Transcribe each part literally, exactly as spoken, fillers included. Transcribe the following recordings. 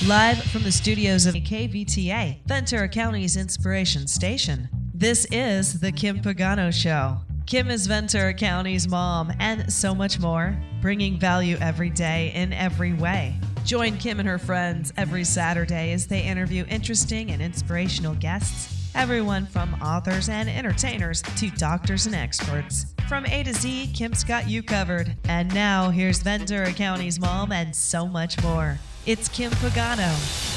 Live from the studios of K V T A, Ventura County's inspiration station. This is The Kim Pagano Show. Kim is Ventura County's mom and so much more, bringing value every day in every way. Join Kim and her friends every Saturday as they interview interesting and inspirational guests, everyone from authors and entertainers to doctors and experts. From A to Z, Kim's got you covered. And now, here's Ventura County's mom and so much more. It's Kim Pagano.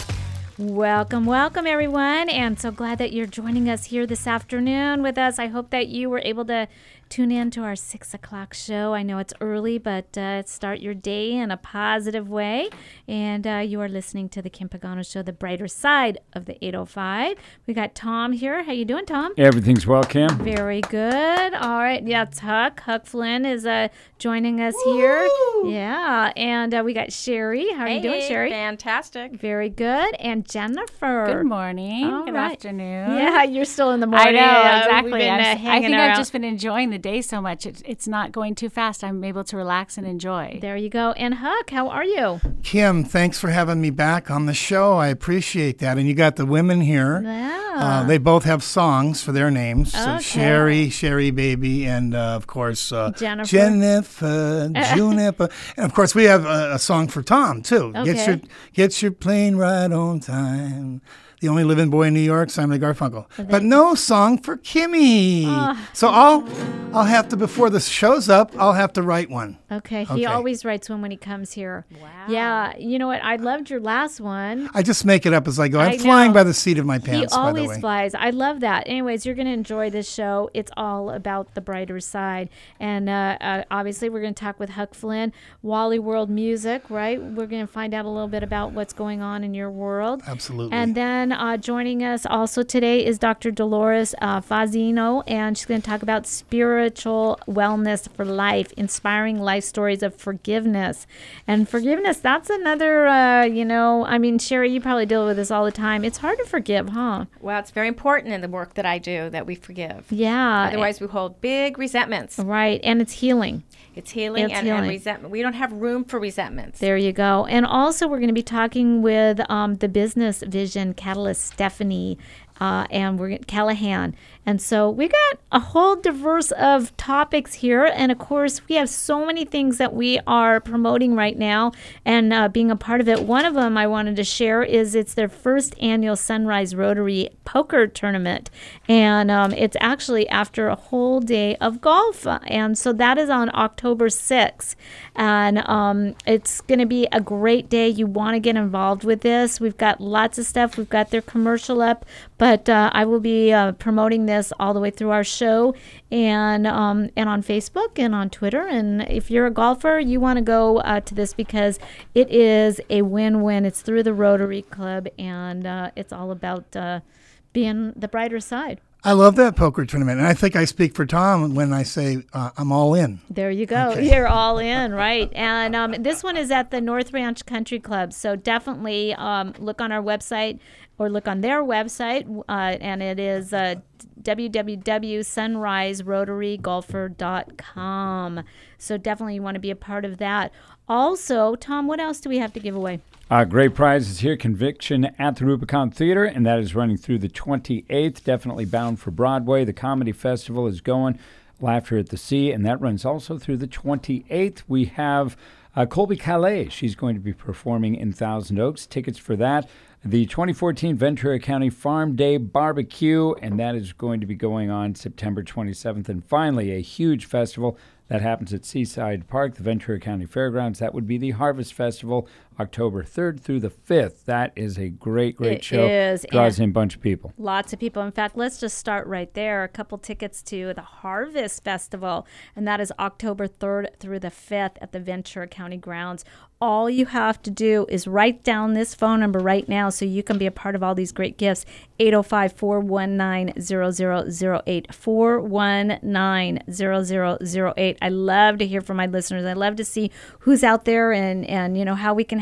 Welcome, welcome, everyone. And so glad that you're joining us here this afternoon with us. I hope that you were able to tune in to our six o'clock show. I know it's early, but uh, start your day in a positive way. And uh, you are listening to the Kim Pagano Show, the brighter side of the eight oh five. We got Tom here. How you doing, Tom? Everything's well, Kim. Very good. All right. Yeah, it's Huck. Huck Flynn is uh, joining us Woo! Here. Yeah. And uh, we got Sherry. How are hey, you doing, Sherry? Fantastic. Very good. And Jennifer. Good morning. All Good right. afternoon. Yeah, you're still in the morning. I know, uh, exactly. Been, uh, I think around. I've just been enjoying the day so much. It's, it's not going too fast. I'm able to relax and enjoy. There you go. And Huck, how are you? Kim, thanks for having me back on the show. I appreciate that. And you got the women here. Yeah. Uh, they both have songs for their names. So Okay. Sherry, Sherry Baby, and uh, of course uh, Jennifer. Jennifer, Juniper. And of course we have a, a song for Tom too. Okay. Get your get your plane right on time. The only living boy in New York, Simon Garfunkel. Well, but no song for Kimmy. Oh. So I'll I'll have to, before the show's up, I'll have to write one. Okay. He Okay. always writes one when he comes here. Wow. Yeah. You know what? I loved your last one. I just make it up as I go. I'm I flying know. by the seat of my He pants, by the always way. flies. I love that. Anyways, you're going to enjoy this show. It's all about the brighter side. And uh, uh, obviously, we're going to talk with Huck Flynn, Wally World Music, right? We're going to find out a little bit about what's going on in your world. Absolutely. And then uh, joining us also today is Doctor Dolores uh, Fazino, and she's going to talk about spiritual wellness for life, inspiring life stories of forgiveness. And forgiveness, that's another, uh, you know, I mean, Sherry, you probably deal with this all the time. It's hard to forgive, huh? Well, it's very important in the work that I do that we forgive. Yeah. Otherwise, we hold big resentments. Right, and it's healing. It's healing, It's and, healing. and resentment. We don't have room for resentments. There you go. And also, we're going to be talking with um, the Business Vision Catalyst, Stephanie, uh, and we're Callahan. And so we got a whole diverse of topics here. And of course, we have so many things that we are promoting right now and uh, being a part of it. One of them I wanted to share is it's their first annual Sunrise Rotary Poker Tournament. And um, it's actually after a whole day of golf. And so that is on October sixth. And um, it's going to be a great day. You want to get involved with this. We've got lots of stuff. We've got their commercial up. But uh, I will be uh, promoting this all the way through our show and um, and on Facebook and on Twitter. And if you're a golfer, you want to go uh, to this because it is a win-win. It's through the Rotary Club, and uh, it's all about uh, being the brighter side. I love that poker tournament, and I think I speak for Tom when I say uh, I'm all in. There you go. Okay. You're all in, right? And um, this one is at the North Ranch Country Club, so definitely um, look on our website or look on their website, uh, and it is uh, w w w dot sunrise rotary golfer dot com. So definitely you want to be a part of that. Also, Tom, what else do we have to give away? Uh, great prizes here. Conviction at the Rubicon Theater, and that is running through the twenty-eighth. Definitely bound for Broadway. The Comedy Festival is going. Laughter at the Sea, and that runs also through the twenty-eighth. We have uh, Colby Calais. She's going to be performing in Thousand Oaks. Tickets for that. The twenty fourteen Ventura County Farm Day Barbecue, and that is going to be going on September twenty-seventh. And finally, a huge festival that happens at Seaside Park, the Ventura County Fairgrounds. That would be the Harvest Festival, October third through the fifth. That is a great, great It show. is, Draws and in a bunch of people. Lots of people. In fact, let's just start right there. A couple tickets to the Harvest Festival, and that is October third through the fifth at the Ventura County grounds. All you have to do is write down this phone number right now so you can be a part of all these great gifts. eight oh five, four one nine, zero zero zero eight. four one nine, zero zero zero eight. I love to hear from my listeners. I love to see who's out there and, and you know, how we can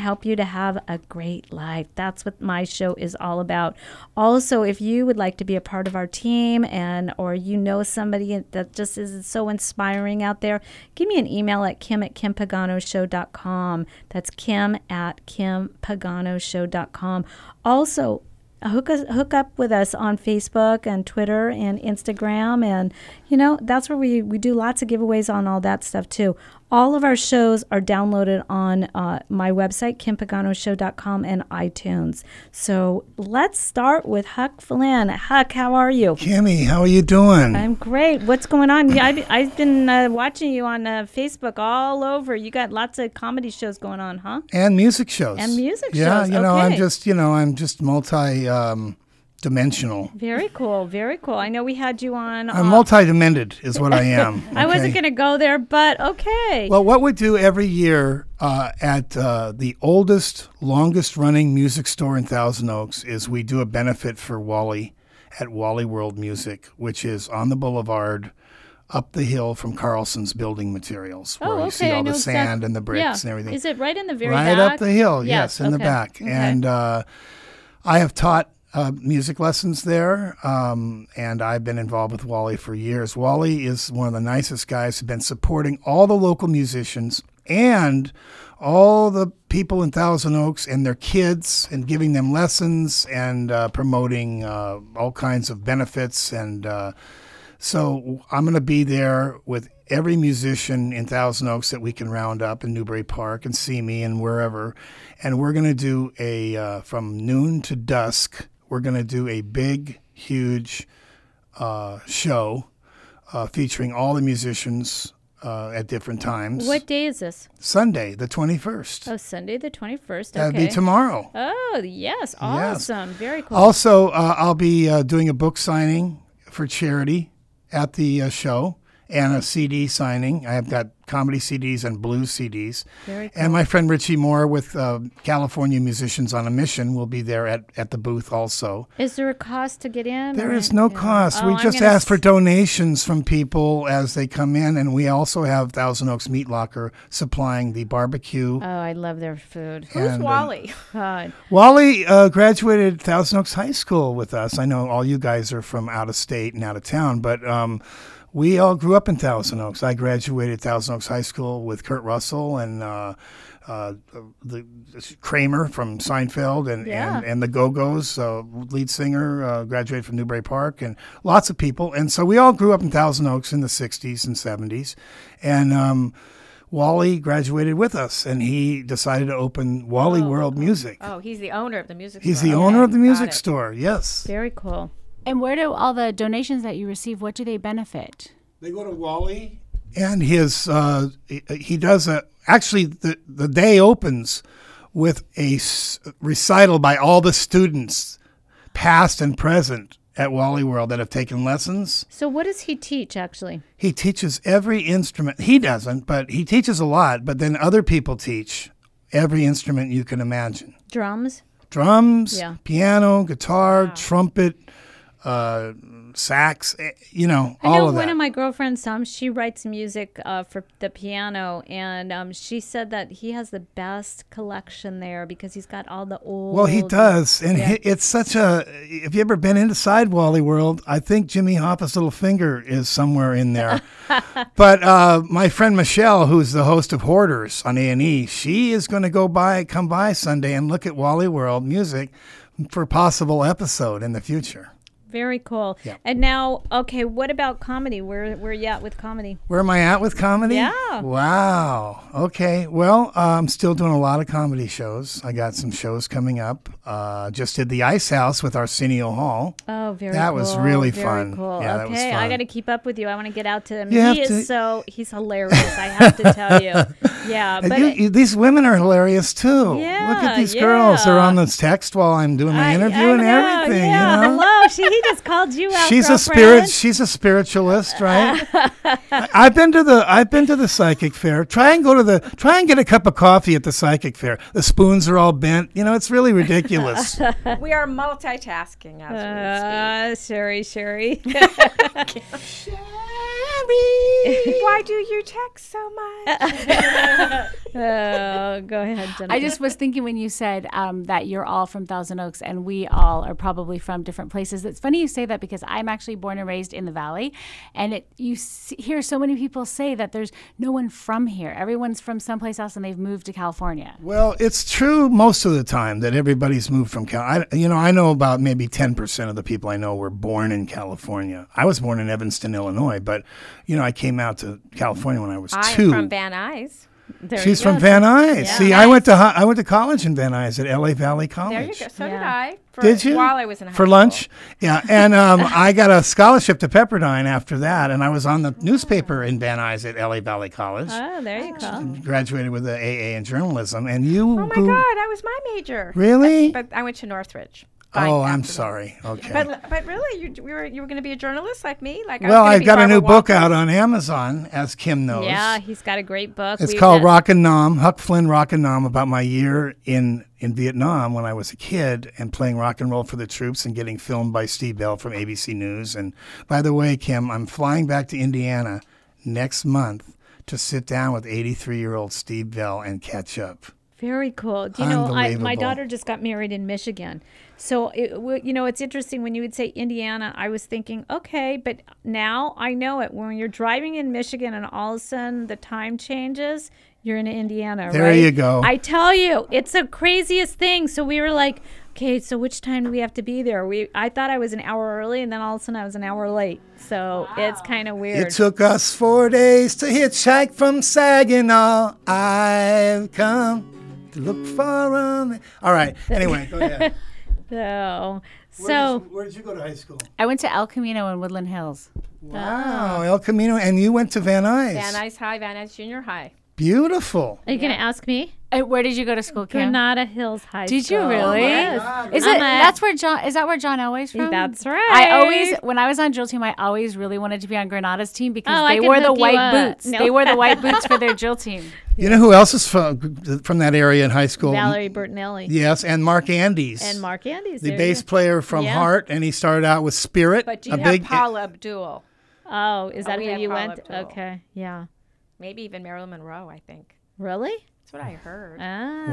help you to have a great life. That's what my show is all about. Also, if you would like to be a part of our team and or you know somebody that just is so inspiring out there, give me an email at kim at kim pagano show dot com. That's kim at kim pagano show dot com. Also, Hook us, hook up with us on Facebook and Twitter and Instagram, and you know that's where we, we do lots of giveaways on all that stuff too. All of our shows are downloaded on uh, my website, kim pagano show dot com, and iTunes. So let's start with Huck Flynn. Huck, how are you? Kimmy, how are you doing? I'm great. What's going on? Yeah, I've, I've been uh, watching you on uh, Facebook all over. You got lots of comedy shows going on, huh? And music shows. And music yeah, shows. Yeah, you know, I'm Okay. just, you know, I'm just multi um, dimensional. Very cool. Very cool. I know we had you on. I'm uh, multi-dimensioned is what I am. I wasn't okay? going to go there, but okay. Well, what we do every year uh, at uh, the oldest, longest-running music store in Thousand Oaks is we do a benefit for Wally at Wally World Music, which is on the boulevard up the hill from Carlson's Building Materials, where oh, okay. you see I all know the exact- sand and the bricks yeah. and everything. Is it right in the very right back? up the hill, yes, in the okay. back. Okay. And uh, I have taught uh, music lessons there, um, and I've been involved with Wally for years. Wally is one of the nicest guys who's been supporting all the local musicians and all the people in Thousand Oaks and their kids and giving them lessons and uh, promoting uh, all kinds of benefits. And uh, so I'm going to be there with every musician in Thousand Oaks that we can round up in Newbury Park and see me and wherever. And we're going to do a, uh, from noon to dusk, we're going to do a big, huge uh, show uh, featuring all the musicians uh, at different times. What day is this? Sunday, the twenty-first. Oh, Sunday the twenty-first. That'd Okay. be tomorrow. Oh, yes. Awesome. Very cool. Also, uh, I'll be uh, doing a book signing for charity at the uh, show and a C D signing. I have got comedy C Ds and blues C Ds. Very cool. And my friend Richie Moore with uh, California Musicians on a Mission will be there at, at the booth also. Is there a cost to get in? There or- is no yeah. cost. Oh, we I'm just gonna ask for s- donations from people as they come in. And we also have Thousand Oaks Meat Locker supplying the barbecue. Oh, I love their food. Who's And, uh, Wally? God. Wally uh, graduated Thousand Oaks High School with us. I know all you guys are from out of state and out of town, but um, we all grew up in Thousand Oaks. I graduated Thousand Oaks High School with Kurt Russell and uh, uh, the Kramer from Seinfeld and, Yeah. and, and the Go-Go's uh, lead singer, uh, graduated from Newbury Park, and lots of people. And so we all grew up in Thousand Oaks in the sixties and seventies. And um, Wally graduated with us, and he decided to open Wally Oh, World Music. Oh, he's the owner of the music He's store. the Okay, owner of the got music it. store, yes. Very cool. And where do all the donations that you receive, what do they benefit? They go to Wally. And his, uh, he, he does a, actually the, the day opens with a s- recital by all the students, past and present, at Wally World that have taken lessons. So what does he teach, actually? He teaches every instrument. He doesn't, but he teaches a lot, but then other people teach every instrument you can imagine. Drums? Drums, Yeah. piano, guitar, trumpet, uh, sax, eh, you know, I all know of one that. of my girlfriends, um, she writes music uh, for the piano, and um, she said that he has the best collection there because he's got all the old. Well, he does, and Yeah. he, it's such a. If you ever been inside Wally World, I think Jimmy Hoffa's little finger is somewhere in there. But uh, my friend Michelle, who's the host of Hoarders on A and E, she is going to go by, come by Sunday and look at Wally World music for a possible episode in the future. Very cool. Yeah. And now, okay, what about comedy? Where where you at with comedy? Where am I at with comedy? Yeah. Wow. Okay. Well, uh, I'm still doing a lot of comedy shows. I got some shows coming up. Uh, just did the Ice House with Arsenio Hall. Oh, very That cool. was really very fun. Cool. Yeah, that was okay, I fun. got to keep up with you. I want to get out to him. You he have is to- so he's hilarious. I have to tell you. Yeah, And but you, you- these women are hilarious too. Look Yeah, at these girls. They're yeah. on this text while I'm doing my I- interview I and know, everything. Yeah. You know? Hello. She he just called you out. She's a spirit. girlfriend. She's a spiritualist, right? I- I've been to the. I've been to the psychic fair. Try and go to the. Try and get a cup of coffee at the psychic fair. The spoons are all bent. You know, it's really ridiculous. We are multitasking as Uh, Sherry, Sherry. we speak. Why do you text so much? Oh, go ahead, Jennifer. I just was thinking when you said um, that you're all from Thousand Oaks and we all are probably from different places. It's funny you say that because I'm actually born and raised in the Valley, and it you see, hear so many people say that there's no one from here. Everyone's from someplace else and they've moved to California. Well, it's true most of the time that everybody's moved from Cal. I, you know, I know about maybe ten percent of the people I know were born in California. I was born in Evanston, Illinois, but, you know, I came out to California when I was I'm two. from Van Nuys. There She's you go. from Van Nuys. Yeah. See, I went to hi- I went to college in Van Nuys at L A Valley College. There you go. So did Yeah. I. For, Did you? While I was in high For school. lunch? Yeah. And um, I got a scholarship to Pepperdine after that, and I was on the newspaper in Van Nuys at L A Valley College. Oh, there you go. Graduated with an A A in journalism, and you. Oh my who- God, that was my major. Really? But, but I went to Northridge. Oh, Fine, I'm after that. sorry. Okay. But but really, you, you were you were going to be a journalist like me? Like I well, was gonna I've be got a Barbara new book Walters? out on Amazon, as Kim knows. Yeah, he's got a great book. It's We've called got- Rock and Nom, Huck Flynn Rock and Nom, about my year in, in Vietnam when I was a kid and playing rock and roll for the troops and getting filmed by Steve Bell from A B C News. And by the way, Kim, I'm flying back to Indiana next month to sit down with eighty-three-year-old Steve Bell and catch up. Very cool. Do you know, I, my Unbelievable. daughter just got married in Michigan. So, it, w- you know, it's interesting when you would say Indiana, I was thinking, okay, but now I know it. When you're driving in Michigan and all of a sudden the time changes, you're in Indiana, There right? you go. I tell you, it's the craziest thing. So we were like, okay, so which time do we have to be there? We I thought I was an hour early, and then all of a sudden I was an hour late. So it's kind of weird. It took us four days to hitchhike from Saginaw. I've come to look for a... All right. Anyway, go ahead. so, Where so did you, where did you go to high school? I went to El Camino in Woodland Hills. Wow, El Camino. And you went to Van Nuys. Van Nuys High, Van Nuys Junior High. Beautiful. are you going to ask me? Uh, where did you go to school, Kim? Granada Hills High Did you School. really? Yes. Is I'm it? a- That's where John. Is that where John Elway's from? That's right. I always, when I was on drill team, I always really wanted to be on Granada's team because Oh, I they can wore the hook you white up. boots. No. They wore the white boots for their drill team. You know who else is from, from that area in high school? Valerie Bertinelli. Yes, and Mark Andes. And Mark Andes. the there bass you player from Yeah. Heart, and he started out with Spirit. But you a have big Paula Abdul. go. Oh, is that we who have you Paula went? Abdul. Okay. Yeah. Maybe even Marilyn Monroe, I think. Really? That's what I heard. Ah.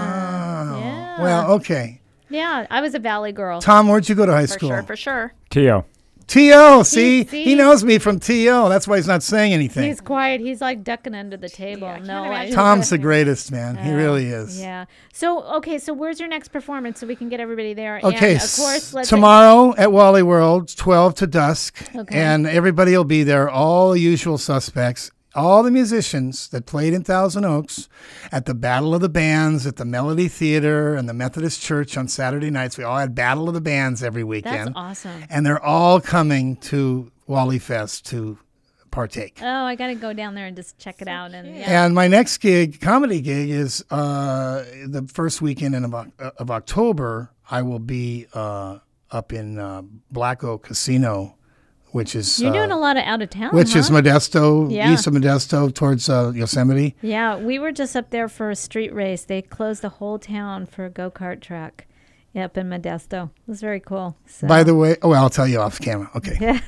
Wow. Yeah. Well, okay. Yeah, I was a Valley girl. Tom, where'd you go to high For school? sure, for sure. T O T O. See? see? He knows me from T O. That's why he's not saying anything. He's quiet. He's like ducking under the table. I can't no, I, imagine. Tom's the greatest, man. He Uh, really is. Yeah. So, okay, so where's your next performance so we can get everybody there? Okay, And of course, let's tomorrow at Wally World, twelve to dusk, Okay. and everybody will be there, all the usual suspects, all the musicians that played in Thousand Oaks at the Battle of the Bands at the Melody Theater and the Methodist Church on Saturday nights. We all had Battle of the Bands every That's weekend. awesome. And they're all coming to Wally Fest to partake. Oh, I got to go down there and just check it out. And yeah. And my next gig, comedy gig, is uh, the first weekend in of, of October. I will be uh, up in uh, Black Oak Casino, which is You're uh, doing a lot of out of town, which huh? is Modesto, Yeah. east of Modesto, towards uh, Yosemite. Yeah, we were just up there for a street race. They closed the whole town for a go-kart track up in Modesto. It was very cool. So. By the way, oh, well, I'll tell you off camera. Okay.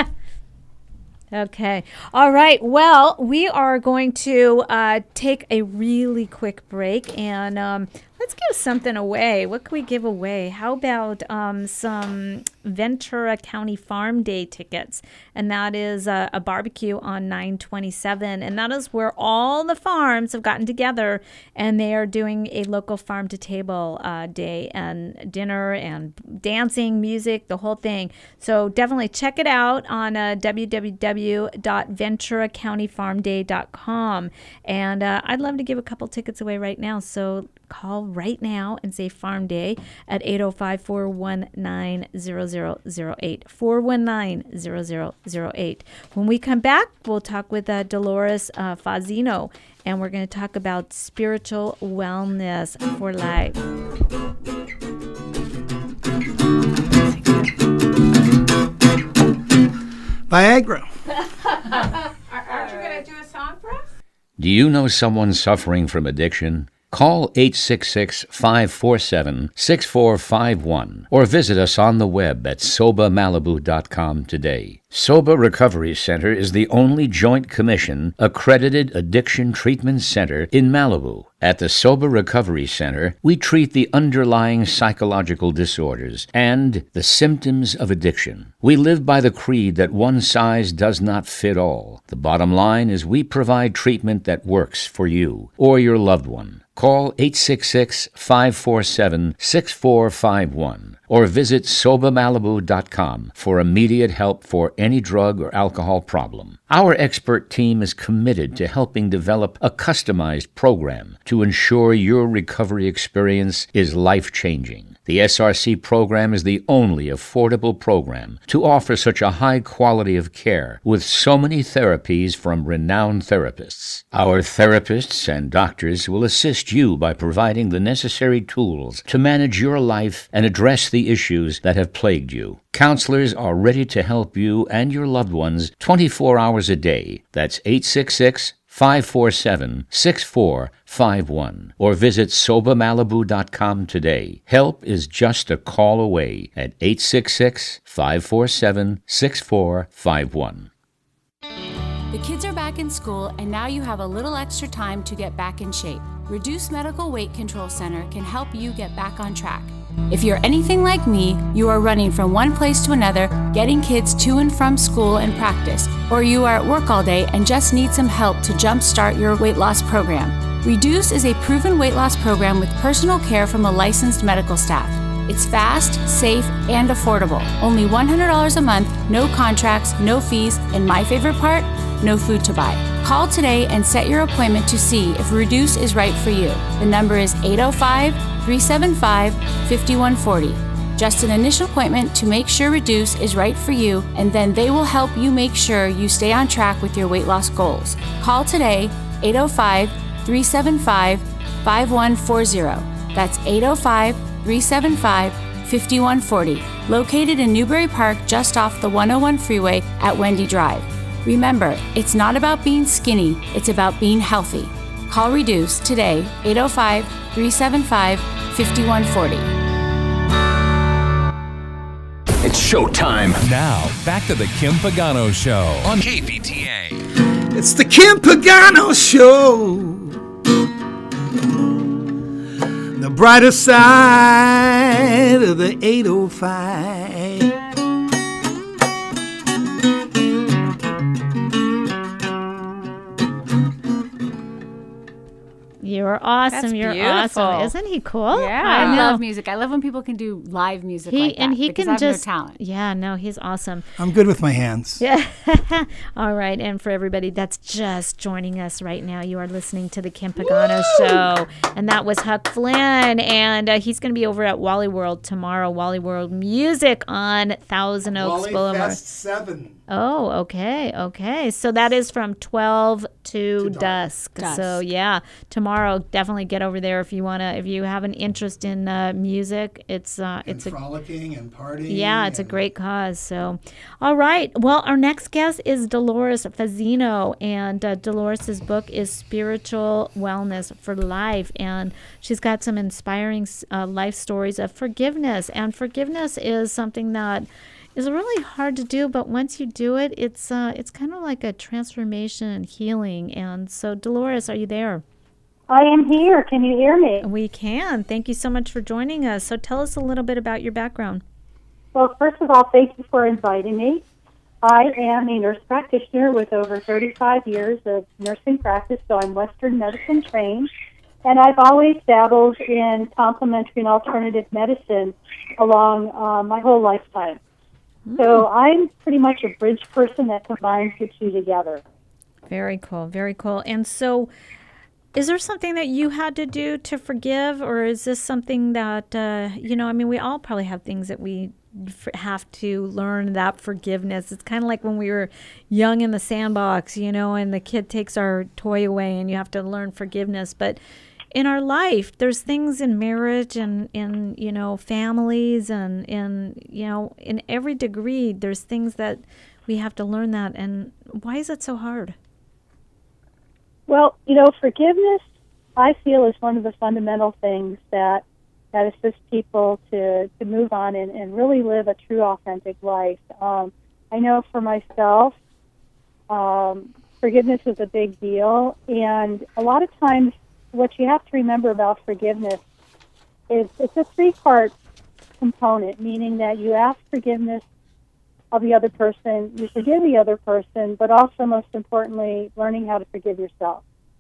Okay. All right. Well, we are going to uh, take a really quick break and um, let's give something away. What can we give away? How about um, some Ventura County Farm Day tickets? And that is uh, a barbecue on nine twenty-seven. And that is where all the farms have gotten together and they are doing a local farm to table uh, day and dinner and dancing, music, the whole thing. So definitely check it out on uh, w w w dot ventura county farm day dot com. And uh, I'd love to give a couple tickets away right now. So call right now and say Farm Day at eight oh five, four one nine, zero zero zero eight. four one nine, zero zero zero eight. When we come back, we'll talk with uh, Dolores uh, Fazino, and we're going to talk about spiritual wellness for life. Viagra. Aren't you going to do a song for us? Do you know someone suffering from addiction? Call eight six six, five four seven, six four five one or visit us on the web at soba malibu dot com today. SOBA Recovery Center is the only Joint Commission accredited addiction treatment center in Malibu. At the SOBA Recovery Center, we treat the underlying psychological disorders and the symptoms of addiction. We live by the creed that one size does not fit all. The bottom line is we provide treatment that works for you or your loved one. Call eight six six, five four seven, six four five one or visit soba malibu dot com for immediate help for any drug or alcohol problem. Our expert team is committed to helping develop a customized program to ensure your recovery experience is life-changing. The S R C program is the only affordable program to offer such a high quality of care with so many therapies from renowned therapists. Our therapists and doctors will assist you by providing the necessary tools to manage your life and address the issues that have plagued you. Counselors are ready to help you and your loved ones twenty-four hours a day. That's eight six six, five four seven, six four five one or visit soba malibu dot com today. Help is just a call away at eight six six, five four seven, six four five one. The kids are back in school, and now you have a little extra time to get back in shape. Reduce Medical Weight Control Center can help you get back on track. If you're anything like me, you are running from one place to another, getting kids to and from school and practice, or you are at work all day and just need some help to jumpstart your weight loss program. Reduce is a proven weight loss program with personal care from a licensed medical staff. It's fast, safe, and affordable. Only one hundred dollars a month, no contracts, no fees, and my favorite part, no food to buy. Call today and set your appointment to see if Reduce is right for you. The number is eight oh five, three seven five, five one four oh. Just an initial appointment to make sure Reduce is right for you, and then they will help you make sure you stay on track with your weight loss goals. Call today, eight oh five, three seven five, five one four oh. That's eight oh five, three seven five, five one four oh. Located in Newbury Park, just off the one oh one freeway at Wendy Drive. Remember, it's not about being skinny, it's about being healthy. Call Reduce today, eight oh five, three seven five, five one four oh. It's showtime. Now, back to the Kim Pagano Show on K V T A. It's the Kim Pagano Show. The brighter side of the eight oh five. You're awesome. That's You're beautiful. awesome. Isn't he cool? Yeah, I, I know. love music. I love when people can do live music He like that and he because can I have just no talent. Yeah, no, he's awesome. I'm good with my hands. Yeah. All right, and for everybody that's just joining us right now, you are listening to the Kim Pagano Show, and that was Huck Flynn, and uh, he's going to be over at Wally World tomorrow. Wally World Music on Thousand Oaks Wally Boulevard. Fest seven. Oh, okay, okay. So that is from twelve to, To dusk. dusk. So yeah, tomorrow definitely get over there if you wanna. If you have an interest in uh, music, it's uh, And it's a frolicking and partying. yeah, it's a and- great cause. So, all right. Well, our next guest is Dolores Fazzino, and uh, Dolores's book is Spiritual Wellness for Life, and she's got some inspiring uh, life stories of forgiveness. And forgiveness is something that is really hard to do, but once you do it, it's uh, it's kind of like a transformation and healing. And so, Dolores, are you there? I am here. Can you hear me? We can. Thank you so much for joining us. So, tell us a little bit about your background. Well, first of all, thank you for inviting me. I am a nurse practitioner with over thirty-five years of nursing practice, so I'm Western medicine trained. And I've always dabbled in complementary and alternative medicine along uh, my whole lifetime. So I'm pretty much a bridge person that combines the two together. Very cool, very cool. And so, is there something that you had to do to forgive, or is this something that, uh, you know, I mean, we all probably have things that we f- have to learn that forgiveness. It's kind of like when we were young in the sandbox, you know, and the kid takes our toy away and you have to learn forgiveness. But in our life, there's things in marriage and in, you know, families and in, you know, in every degree, there's things that we have to learn that. And why is it so hard? Well, you know, forgiveness, I feel, is one of the fundamental things that that assists people to, to move on and, and really live a true, authentic life. Um, I know for myself, um, forgiveness is a big deal. And a lot of times what you have to remember about forgiveness is it's a three-part component, meaning that you ask forgiveness of the other person, you forgive the other person, but also, most importantly, learning how to forgive yourself.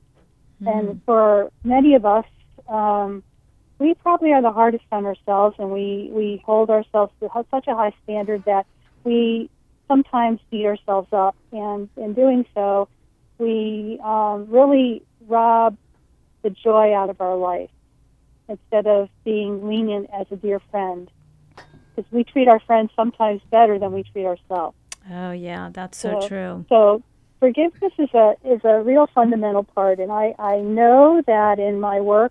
Mm. And for many of us, um, we probably are the hardest on ourselves, and we, we hold ourselves to such a high standard that we sometimes beat ourselves up. And in doing so, we um, really rob the joy out of our life instead of being lenient as a dear friend. Because we treat our friends sometimes better than we treat ourselves. Oh, yeah, that's so, so true. So forgiveness is a is a real fundamental part, and I, I know that in my work,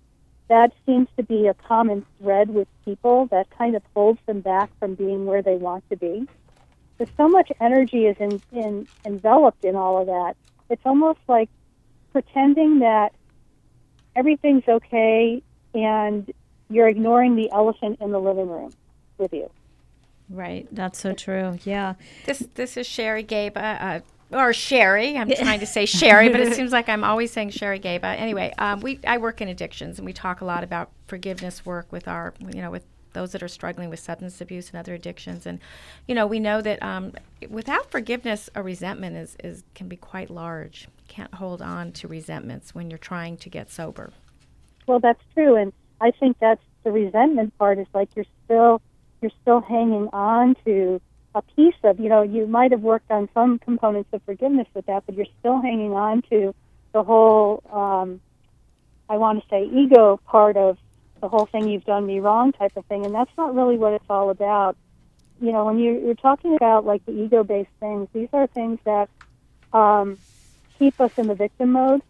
that seems to be a common thread with people that kind of holds them back from being where they want to be. There's so much energy is in, in, enveloped in all of that. It's almost like pretending that everything's okay and you're ignoring the elephant in the living room with you. Right. That's so true. Yeah. This this is Sherry Gaba, uh, or Sherry. I'm trying to say Sherry, but it seems like I'm always saying Sherry Gaba. Anyway, um, we I work in addictions, and we talk a lot about forgiveness work with our, you know, with those that are struggling with substance abuse and other addictions. And, you know, we know that um, without forgiveness, a resentment is, is can be quite large. You can't hold on to resentments when you're trying to get sober. Well, that's true, and I think that's the resentment part is like you're still you're still hanging on to a piece of, you know, you might have worked on some components of forgiveness with that, but you're still hanging on to the whole, um, I want to say, ego part of the whole thing, you've done me wrong type of thing, and that's not really what it's all about. You know, when you're, you're talking about, like, the ego-based things, these are things that um, keep us in the victim mode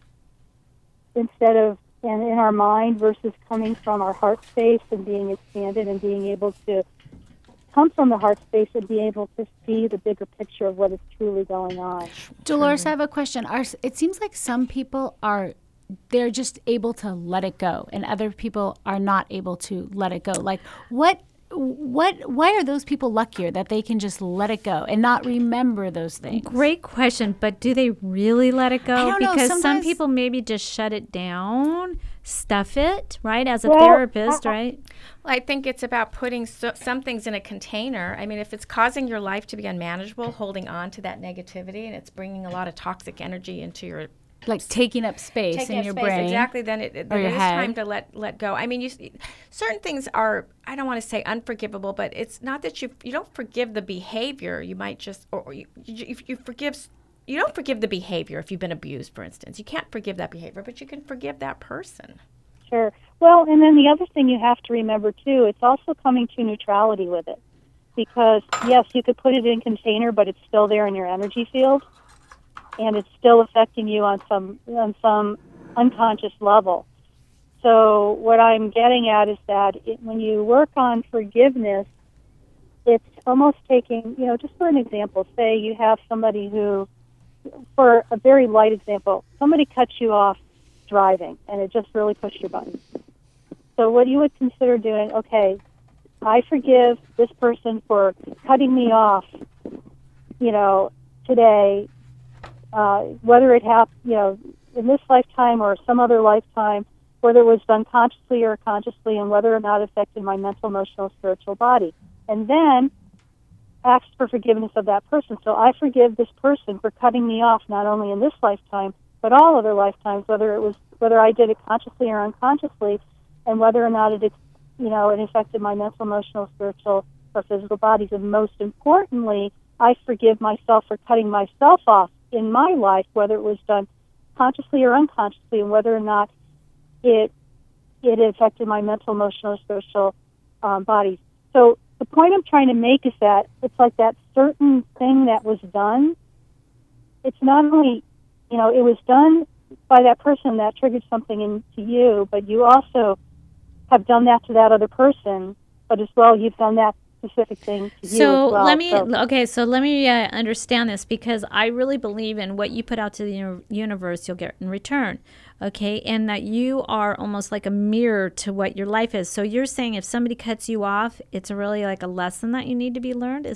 instead of and in our mind versus coming from our heart space and being expanded and being able to come from the heart space and be able to see the bigger picture of what is truly going on. Dolores, I have a question. Are, it seems like some people are, they're just able to let it go, and other people are not able to let it go. Like, what, what, why are those people luckier that they can just let it go and not remember those things? Great question, but do they really let it go? I don't know, because sometimes some people maybe just shut it down, stuff it, right, as a well, therapist, uh, right? Well, I think it's about putting so, some things in a container. I mean, if it's causing your life to be unmanageable, holding on to that negativity, and it's bringing a lot of toxic energy into your like taking up space taking in up your space, brain, exactly. Then it, it, or it your is head. time to let let go. I mean, you certain things are, I don't want to say unforgivable, but it's not that you you don't forgive the behavior. You might just or, or you, you you forgive. You don't forgive the behavior if you've been abused, for instance. You can't forgive that behavior, but you can forgive that person. Sure. Well, and then the other thing you have to remember, too, it's also coming to neutrality with it. Because, yes, you could put it in a container, but it's still there in your energy field, and it's still affecting you on some on some unconscious level. So what I'm getting at is that it, when you work on forgiveness, it's almost taking, you know, just for an example, say you have somebody who, for a very light example, somebody cuts you off driving, and it just really pushed your buttons. So what you would consider doing, okay, I forgive this person for cutting me off, you know, today, uh, whether it happened, you know, in this lifetime or some other lifetime, whether it was done consciously or consciously, and whether or not it affected my mental, emotional, spiritual body. And then ask for forgiveness of that person. So I forgive this person for cutting me off not only in this lifetime, but all other lifetimes, whether it was whether I did it consciously or unconsciously, and whether or not it, you know, it affected my mental, emotional, spiritual, or physical bodies. And most importantly, I forgive myself for cutting myself off in my life, whether it was done consciously or unconsciously, and whether or not it it affected my mental, emotional, or spiritual um, bodies. So the point I'm trying to make is that it's like that certain thing that was done. It's not only, you know, it was done by that person that triggered something into you, but you also have done that to that other person, but as well you've done that specific thing to so you as well. Let me, so, okay, so let me uh, understand this, because I really believe in what you put out to the uni- universe, you'll get in return, okay, and that you are almost like a mirror to what your life is. So you're saying if somebody cuts you off, it's really like a lesson that you need to be learned? Is that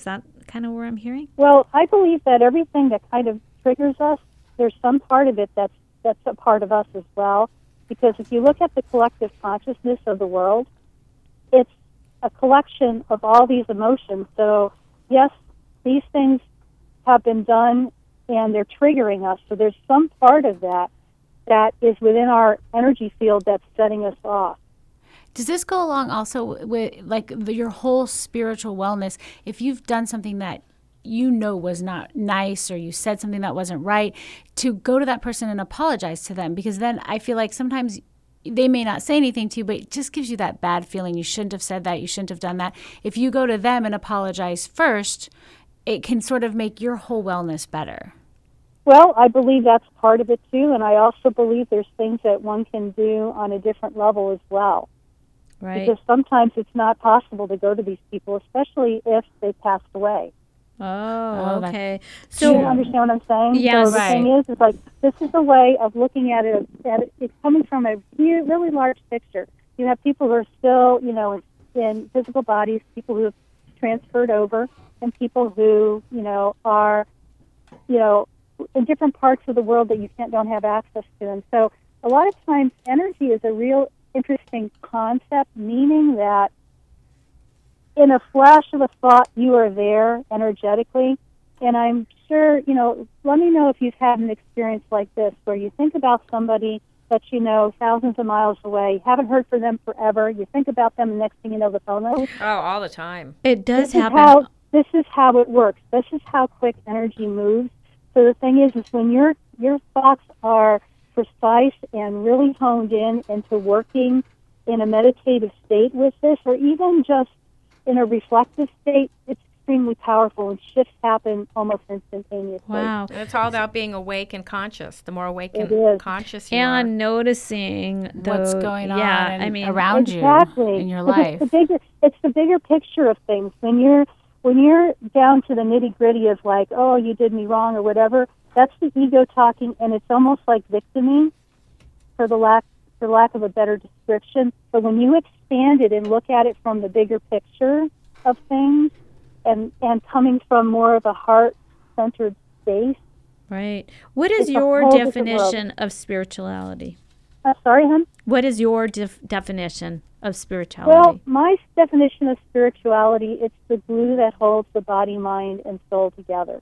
kind of where I'm hearing? Well, I believe that everything that kind of triggers us, there's some part of it that's that's a part of us as well. Because if you look at the collective consciousness of the world, it's a collection of all these emotions. So, yes, these things have been done and they're triggering us. So there's some part of that that is within our energy field that's setting us off. Does this go along also with like the, your whole spiritual wellness? If you've done something that you know was not nice, or you said something that wasn't right, to go to that person and apologize to them, because then I feel like sometimes they may not say anything to you, but it just gives you that bad feeling. You shouldn't have said that. You shouldn't have done that. If you go to them and apologize first, it can sort of make your whole wellness better. Well, I believe that's part of it too, and I also believe there's things that one can do on a different level as well. Right. Because sometimes it's not possible to go to these people, especially if they passed away. Oh, Oh, okay. Do So you understand what I'm saying? Yes. So the Right. thing is, is like, this is a way of looking at it, at it. It's coming from a re- really large picture. You have people who are still, you know, in, in physical bodies, people who have transferred over, and people who, you know, are, you know, in different parts of the world that you can't, don't have access to. And so a lot of times energy is a real interesting concept, meaning that in a flash of a thought, you are there energetically. And I'm sure, you know, let me know if you've had an experience like this, where you think about somebody that you know thousands of miles away, haven't heard from them forever, you think about them, and next thing you know, the phone rings. Oh, all the time. it does This is happen. how, this is how it works. This is how quick energy moves. So the thing is, is when your your thoughts are precise and really honed in into working in a meditative state with this, or even just in a reflective state, it's extremely powerful, and shifts happen almost instantaneously. Wow. And it's all about being awake and conscious. The more awake It and is. conscious you And are. noticing What's the- going on yeah, and I mean, around Exactly. you in your But life. It's the bigger, it's the bigger picture of things. When you're when you're down to the nitty gritty of like, oh, you did me wrong or whatever, that's the ego talking, and it's almost like victiming, for the lack for lack of a better description. But when you expand it and look at it from the bigger picture of things, and and coming from more of a heart-centered space. right. What is It's a your whole different world. definition of spirituality? Uh, sorry, hon? What is your def- definition of spirituality? Well, my definition of spirituality, it's the glue that holds the body, mind, and soul together.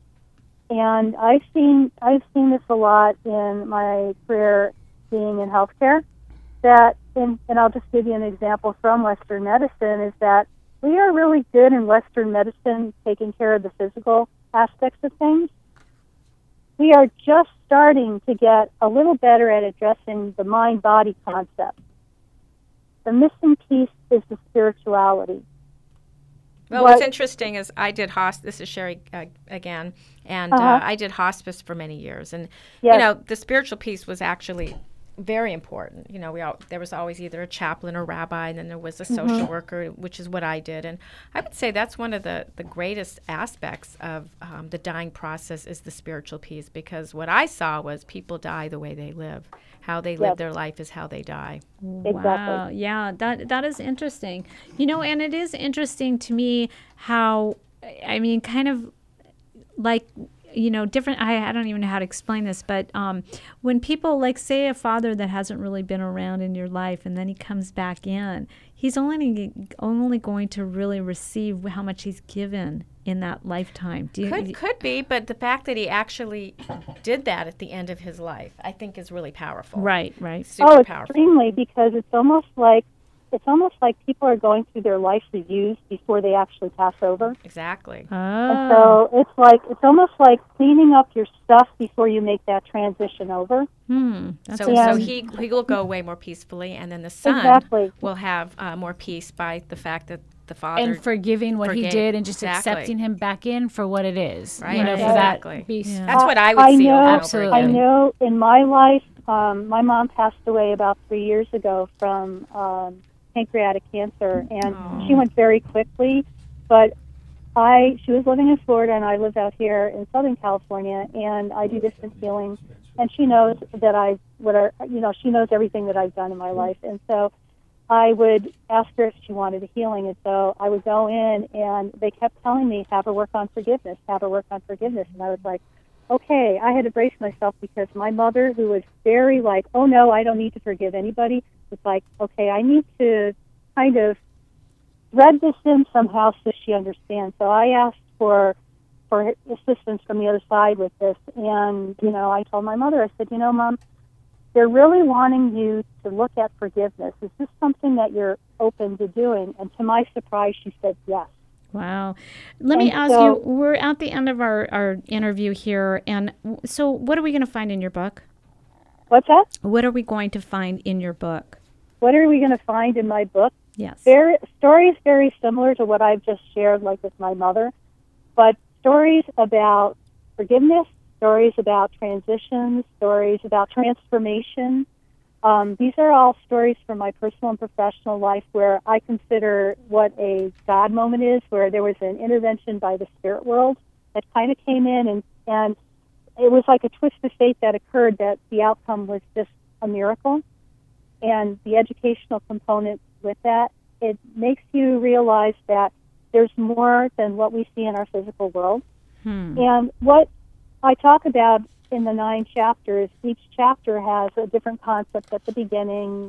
And I've seen I've seen this a lot in my career being in healthcare. That, in, and I'll just give you an example from Western medicine, is that we are really good in Western medicine taking care of the physical aspects of things. We are just starting to get a little better at addressing the mind-body concept. The missing piece is the spirituality. Well, What- what's interesting is I did hospice. This is Sherry uh, again, and Uh-huh. uh, I did hospice for many years. And Yes. you know, the spiritual piece was actually very important. You know, we all, there was always either a chaplain or rabbi, and then there was a social Mm-hmm. worker, which is what I did. And I would say that's one of the the greatest aspects of um, the dying process is the spiritual piece, because what I saw was people die the way they live. How they live Yes. their life is how they die. Exactly. Wow. Yeah, that that is interesting. You know, and it is interesting to me how, I mean, kind of like, you know, different, I, I don't even know how to explain this, but um, when people, like, say a father that hasn't really been around in your life and then he comes back in, he's only only going to really receive how much he's given in that lifetime. Do you, Could could be, but the fact that he actually did that at the end of his life, I think, is really powerful. right, right. Super Oh, powerful. extremely, because it's almost like it's almost like people are going through their life reviews before they actually pass over. Exactly. Oh, And so it's like it's almost like cleaning up your stuff before you make that transition over. hmm. That's So, Yeah. so he he will go away more peacefully, and then the son Exactly. will have uh, more peace by the fact that the father And forgiving what he forgave. did and just Exactly. accepting him back in for what it is. Right. You know, Right. for Exactly. that piece. Yeah. That's what I would I see know, over and over Absolutely. I again. know in my life, um, my mom passed away about three years ago from um, pancreatic cancer, and she went very quickly. But I, she was living in Florida, and I lived out here in Southern California, and I do distance healing, and she knows that I, what are, you know, she knows everything that I've done in my life, and so I would ask her if she wanted a healing. And so I would go in, and they kept telling me, have her work on forgiveness, have her work on forgiveness. And I was like, okay, I had to brace myself, because my mother, who was very like, oh, no, I don't need to forgive anybody, was like, okay, I need to kind of thread this in somehow so she understands. So I asked for for assistance from the other side with this. And, you know, I told my mother, I said, you know, Mom, they're really wanting you to look at forgiveness. Is this something that you're open to doing? And to my surprise, she said yes. Wow. Let me And ask so- you, we're at the end of our, our interview here. And w- so what are we going to find in your book? What's that? What are we going to find in your book? What are we going to find in my book? Yes. Very, stories very similar to what I've just shared, like with my mother, but stories about forgiveness, stories about transitions, stories about transformation. Um, these are all stories from my personal and professional life where I consider what a God moment is, where there was an intervention by the spirit world that kind of came in, and, and it was like a twist of fate that occurred, that the outcome was just a miracle. And the educational component with that, it makes you realize that there's more than what we see in our physical world. Hmm. And what I talk about in the nine chapters, each chapter has a different concept at the beginning,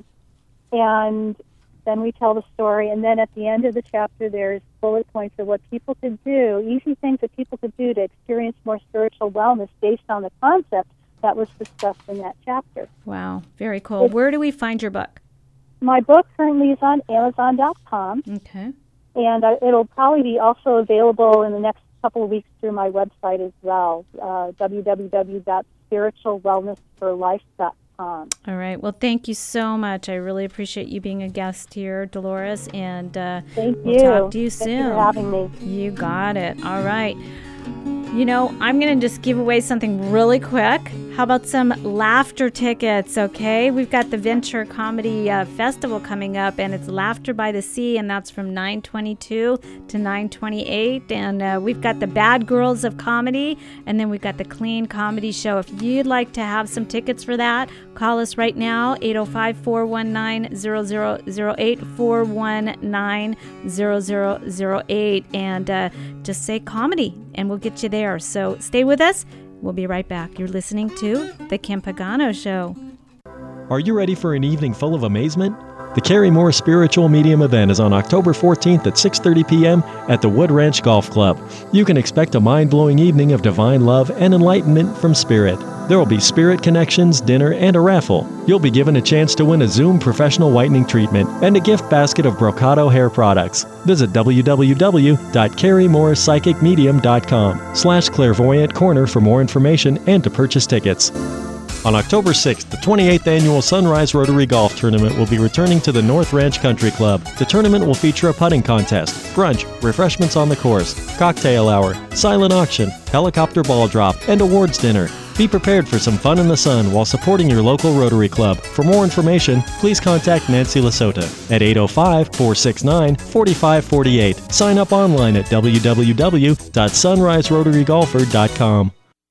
and then we tell the story, and then at the end of the chapter there's bullet points of what people could do, easy things that people could do to experience more spiritual wellness based on the concept that was discussed in that chapter. Wow. Very cool. It's- Where do we find your book? My book currently is on Amazon dot com. Okay. And uh, it'll probably be also available in the next couple of weeks through my website as well, uh, w w w dot spiritual wellness for life dot com. All right. Well, thank you so much. I really appreciate you being a guest here, Dolores. And uh, Thank we'll you. talk to you Thank soon. you for having me. You got it. All right. You know, I'm going to just give away something really quick. How about some laughter tickets, okay? We've got the Ventura Comedy uh, Festival coming up, and it's Laughter by the Sea, and that's from nine twenty-two to nine twenty-eight. And uh, we've got the Bad Girls of Comedy, and then we've got the Clean Comedy Show. If you'd like to have some tickets for that, call us right now, eight oh five, four one nine, zero zero zero eight, four one nine, zero zero zero eight, and uh, just say comedy, and we'll get you there. So stay with us. We'll be right back. You're listening to The Kim Pagano Show. Are you ready for an evening full of amazement? The Carrie Moore Spiritual Medium event is on October fourteenth at six thirty p.m. at the Wood Ranch Golf Club. You can expect a mind-blowing evening of divine love and enlightenment from Spirit. There will be spirit connections, dinner, and a raffle. You'll be given a chance to win a Zoom professional whitening treatment and a gift basket of Brocado hair products. Visit w w w dot carrie moore psychic medium dot com slash clairvoyant corner for more information and to purchase tickets. On October sixth, the twenty-eighth Annual Sunrise Rotary Golf Tournament will be returning to the North Ranch Country Club. The tournament will feature a putting contest, brunch, refreshments on the course, cocktail hour, silent auction, helicopter ball drop, and awards dinner. Be prepared for some fun in the sun while supporting your local Rotary Club. For more information, please contact Nancy Lasota at eight oh five, four six nine, four five four eight. Sign up online at w w w dot sunrise rotary golfer dot com.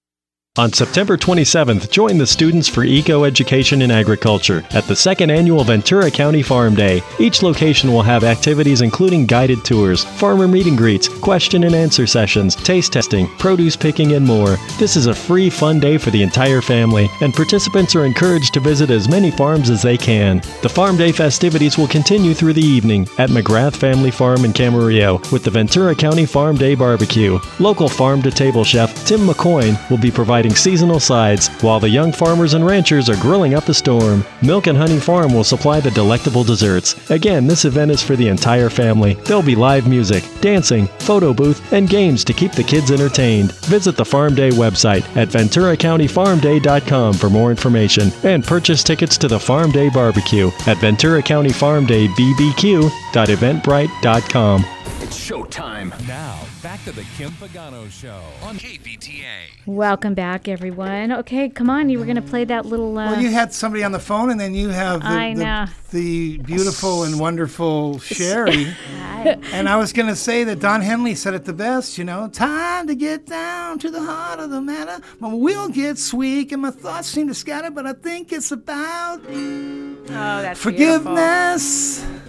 On September twenty-seventh, join the Students for Eco-Education in Agriculture at the second annual Ventura County Farm Day. Each location will have activities including guided tours, farmer meet and greets, question and answer sessions, taste testing, produce picking, and more. This is a free, fun day for the entire family, and participants are encouraged to visit as many farms as they can. The Farm Day festivities will continue through the evening at McGrath Family Farm in Camarillo with the Ventura County Farm Day Barbecue. Local farm-to-table chef Tim McCoyne will be providing seasonal sides, while the young farmers and ranchers are grilling up a storm. Milk and Honey Farm will supply the delectable desserts. Again, this event is for the entire family. There'll be live music, dancing, photo booth, and games to keep the kids entertained. Visit the Farm Day website at ventura county farm day dot com for more information, and purchase tickets to the Farm Day Barbecue at ventura county farm day b b q dot eventbrite dot com. It's showtime. Now, back to the Kim Pagano Show on K V T A. Welcome back, everyone. Okay, come on. You were going to play that little... Uh, Well, you had somebody on the phone, and then you have the, I know. the, the beautiful and wonderful Sherry. And I was going to say that Don Henley said it the best, you know, time to get down to the heart of the matter. My will gets weak and my thoughts seem to scatter, but I think it's about Oh, that's forgiveness.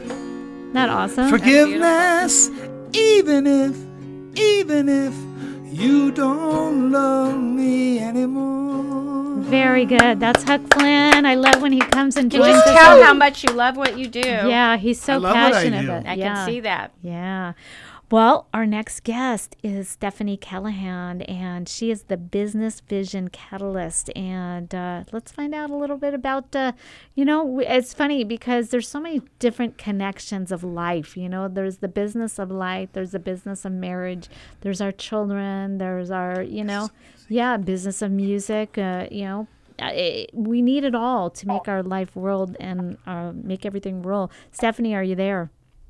Isn't that awesome? Forgiveness, even if, even if you don't love me anymore. Very good. That's Huck Flynn. I love when he comes and You joins just us. tell how much you love what you do. Yeah, he's so I love what I passionate do. about it. I yeah. can see that. Yeah. Well, our next guest is Stephanie Callahan, and she is the Business Vision Catalyst. And uh, let's find out a little bit about, uh, you know, it's funny because there's so many different connections of life. You know, there's the business of life, there's the business of marriage, there's our children, there's our, you know, yeah, business of music, uh, you know. Uh, it, we need it all to make our life world and uh, make everything roll. Stephanie, are you there?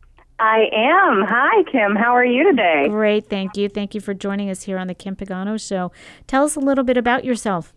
I am. Hi, Kim. How are you today? Great, thank you. Thank you for joining us here on the Kim Pagano Show. Tell us a little bit about yourself.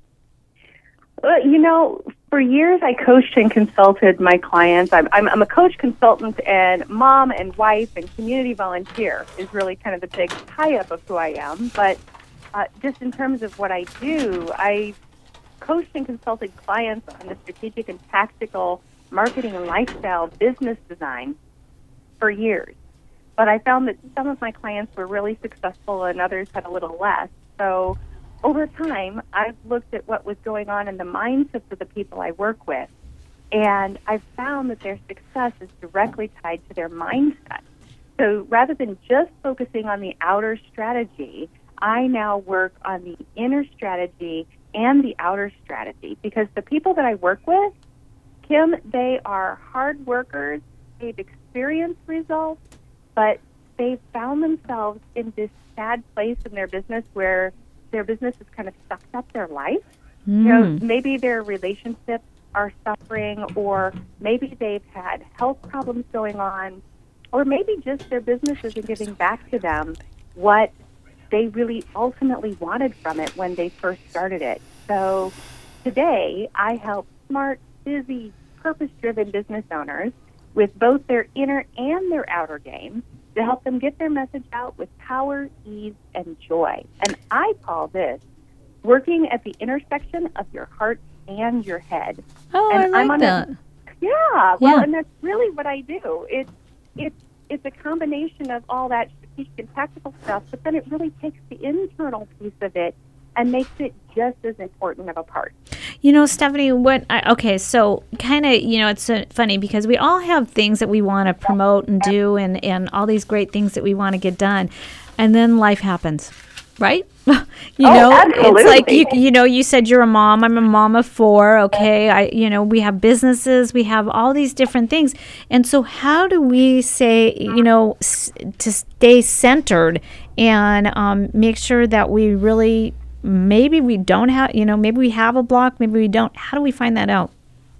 Well, you know, for years I coached and consulted my clients. I'm, I'm, I'm a coach, consultant, and mom and wife and community volunteer is really kind of the big tie-up of who I am. But uh, just in terms of what I do, I coached and consulted clients on the strategic and tactical marketing and lifestyle business design for years. But I found that some of my clients were really successful and others had a little less. So over time, I've looked at what was going on in the mindsets of the people I work with, and I've found that their success is directly tied to their mindset. So rather than just focusing on the outer strategy, I now work on the inner strategy and the outer strategy, because the people that I work with, Kim, they are hard workers. They've experienced results, but they've found themselves in this sad place in their business where their business has kind of sucked up their life. Mm. You know, maybe their relationships are suffering, or maybe they've had health problems going on, or maybe just their business isn't giving back to them what they really ultimately wanted from it when they first started it. So today, I help smart, busy, purpose-driven business owners with both their inner and their outer game to help them get their message out with power, ease, and joy. And I call this working at the intersection of your heart and your head. Oh, and I like I'm on that. A, yeah, well, Yeah. and that's really what I do. It's it's it's a combination of all that strategic and tactical stuff, but then it really takes the internal piece of it and makes it just as important of a part. You know, Stephanie, what I, okay, so kind of, you know, it's uh, funny because we all have things that we want to promote and do and, and all these great things that we want to get done. And then life happens, right? you Oh, know, absolutely. it's like, you, you know, you said you're a mom. I'm a mom of four. Okay. I, you know, we have businesses, we have all these different things. And so how do we say, you know, s- to stay centered and um, make sure that we really, maybe we don't have, you know, maybe we have a block, maybe we don't. How do we find that out?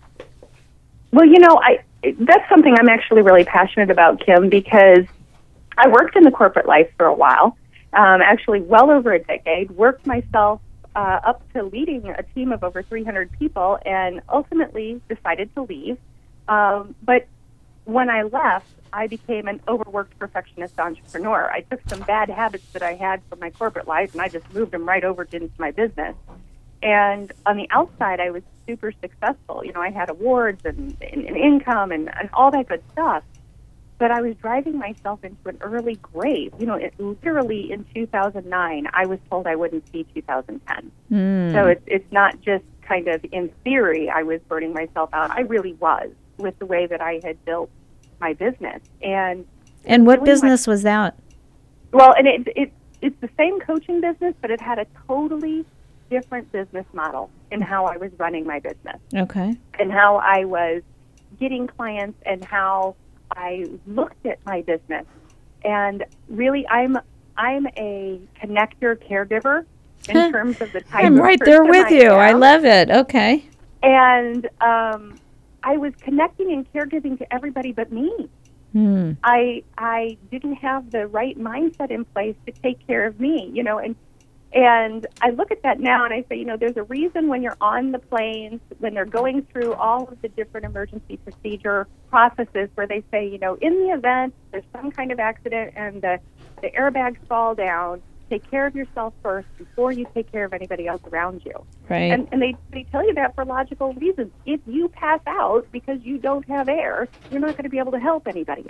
Well, you know, I that's something I'm actually really passionate about, Kim, because I worked in the corporate life for a while, um, actually well over a decade, worked myself uh, up to leading a team of over three hundred people, and ultimately decided to leave. Um, but when I left, I became an overworked perfectionist entrepreneur. I took some bad habits that I had from my corporate life, and I just moved them right over into my business. And on the outside, I was super successful. You know, I had awards and, and, and income and, and all that good stuff. But I was driving myself into an early grave. You know, it, literally in two thousand nine, I was told I wouldn't see two thousand ten. Mm. So it's it's not just kind of in theory I was burning myself out. I really was with the way that I had built my business. And And what doing business was that? Well, and it, it it's the same coaching business, but it had a totally different business model in how I was running my business Okay. and how I was getting clients and how I looked at my business. And really, I'm I'm a connector caregiver in terms of the type I'm of right there person with I you. I am. love it. Okay. And um, I was connecting and caregiving to everybody but me. Hmm. I I didn't have the right mindset in place to take care of me, you know, and and I look at that now and I say, you know, there's a reason when you're on the planes, when they're going through all of the different emergency procedure processes where they say, you know, in the event there's some kind of accident and the, the airbags fall down, take care of yourself first before you take care of anybody else around you. Right. And, and they, they tell you that for logical reasons. If you pass out because you don't have air, you're not going to be able to help anybody else.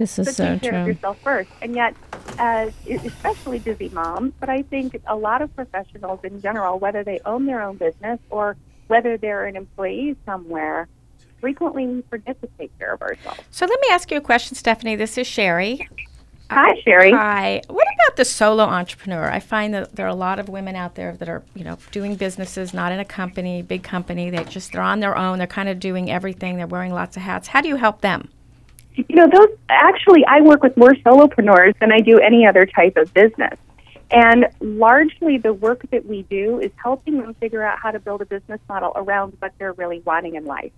This is so so take care of true. yourself first. And yet, as especially busy moms, but I think a lot of professionals in general, whether they own their own business or whether they're an employee somewhere, frequently we forget to take care of ourselves. So let me ask you a question, Stephanie. This is Sherry. Hi, Sherry. Hi. What about the solo entrepreneur? I find that there are a lot of women out there that are, you know, doing businesses, not in a company, big company. They just, they're on their own. They're kind of doing everything. They're wearing lots of hats. How do you help them? You know, those actually, I work with more solopreneurs than I do any other type of business. And largely the work that we do is helping them figure out how to build a business model around what they're really wanting in life.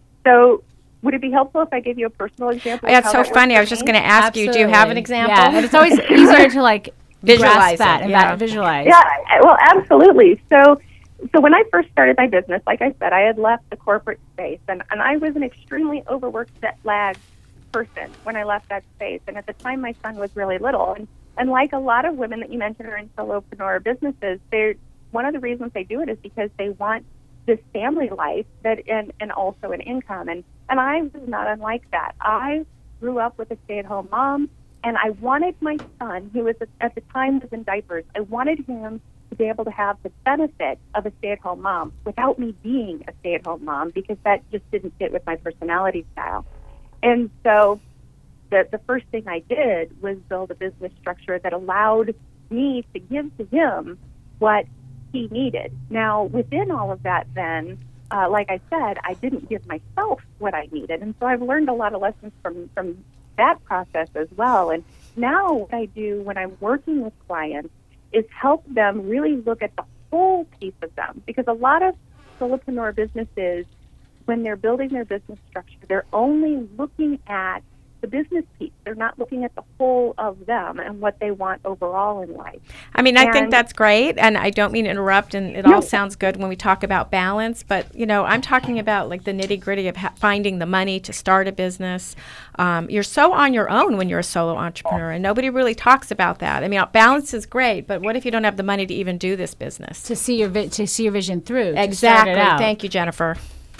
So would it be helpful if I give you a personal example? Oh, yeah, of it's how so that funny. works I was for just me? going to ask you, do you have an example? Yeah, and it's always easier to like Visualize grasp it, that and yeah. that visualize. Yeah, well, absolutely. So, so when I first started my business, like I said, I had left the corporate space, and, and I was an extremely overworked, jet lagged person when I left that space. And at the time, my son was really little. And, and like a lot of women that you mentioned are in solopreneur businesses, they're, one of the reasons they do it is because they want this family life that and, and also an income. And, and I was not unlike that. I grew up with a stay-at-home mom, and I wanted my son, who was at the time was in diapers, I wanted him to be able to have the benefit of a stay-at-home mom without me being a stay-at-home mom, because that just didn't fit with my personality style. And so the, the first thing I did was build a business structure that allowed me to give to him what he needed. Now, within all of that then, uh, like I said, I didn't give myself what I needed. And so I've learned a lot of lessons from, from that process as well. And now what I do when I'm working with clients is help them really look at the whole piece of them. Because a lot of solopreneur businesses, when they're building their business structure, they're only looking at the business piece. They're not looking at the whole of them and what they want overall in life. I mean, I And- think that's great, and I don't mean to interrupt, and it No. all sounds good when we talk about balance, but, you know, I'm talking about, like, the nitty-gritty of ha- finding the money to start a business. Um, you're so on your own when you're a solo entrepreneur, and nobody really talks about that. I mean, balance is great, but what if you don't have the money to even do this business? To see your vi- to see your vision through. to start Exactly. it out. Thank you, Jennifer.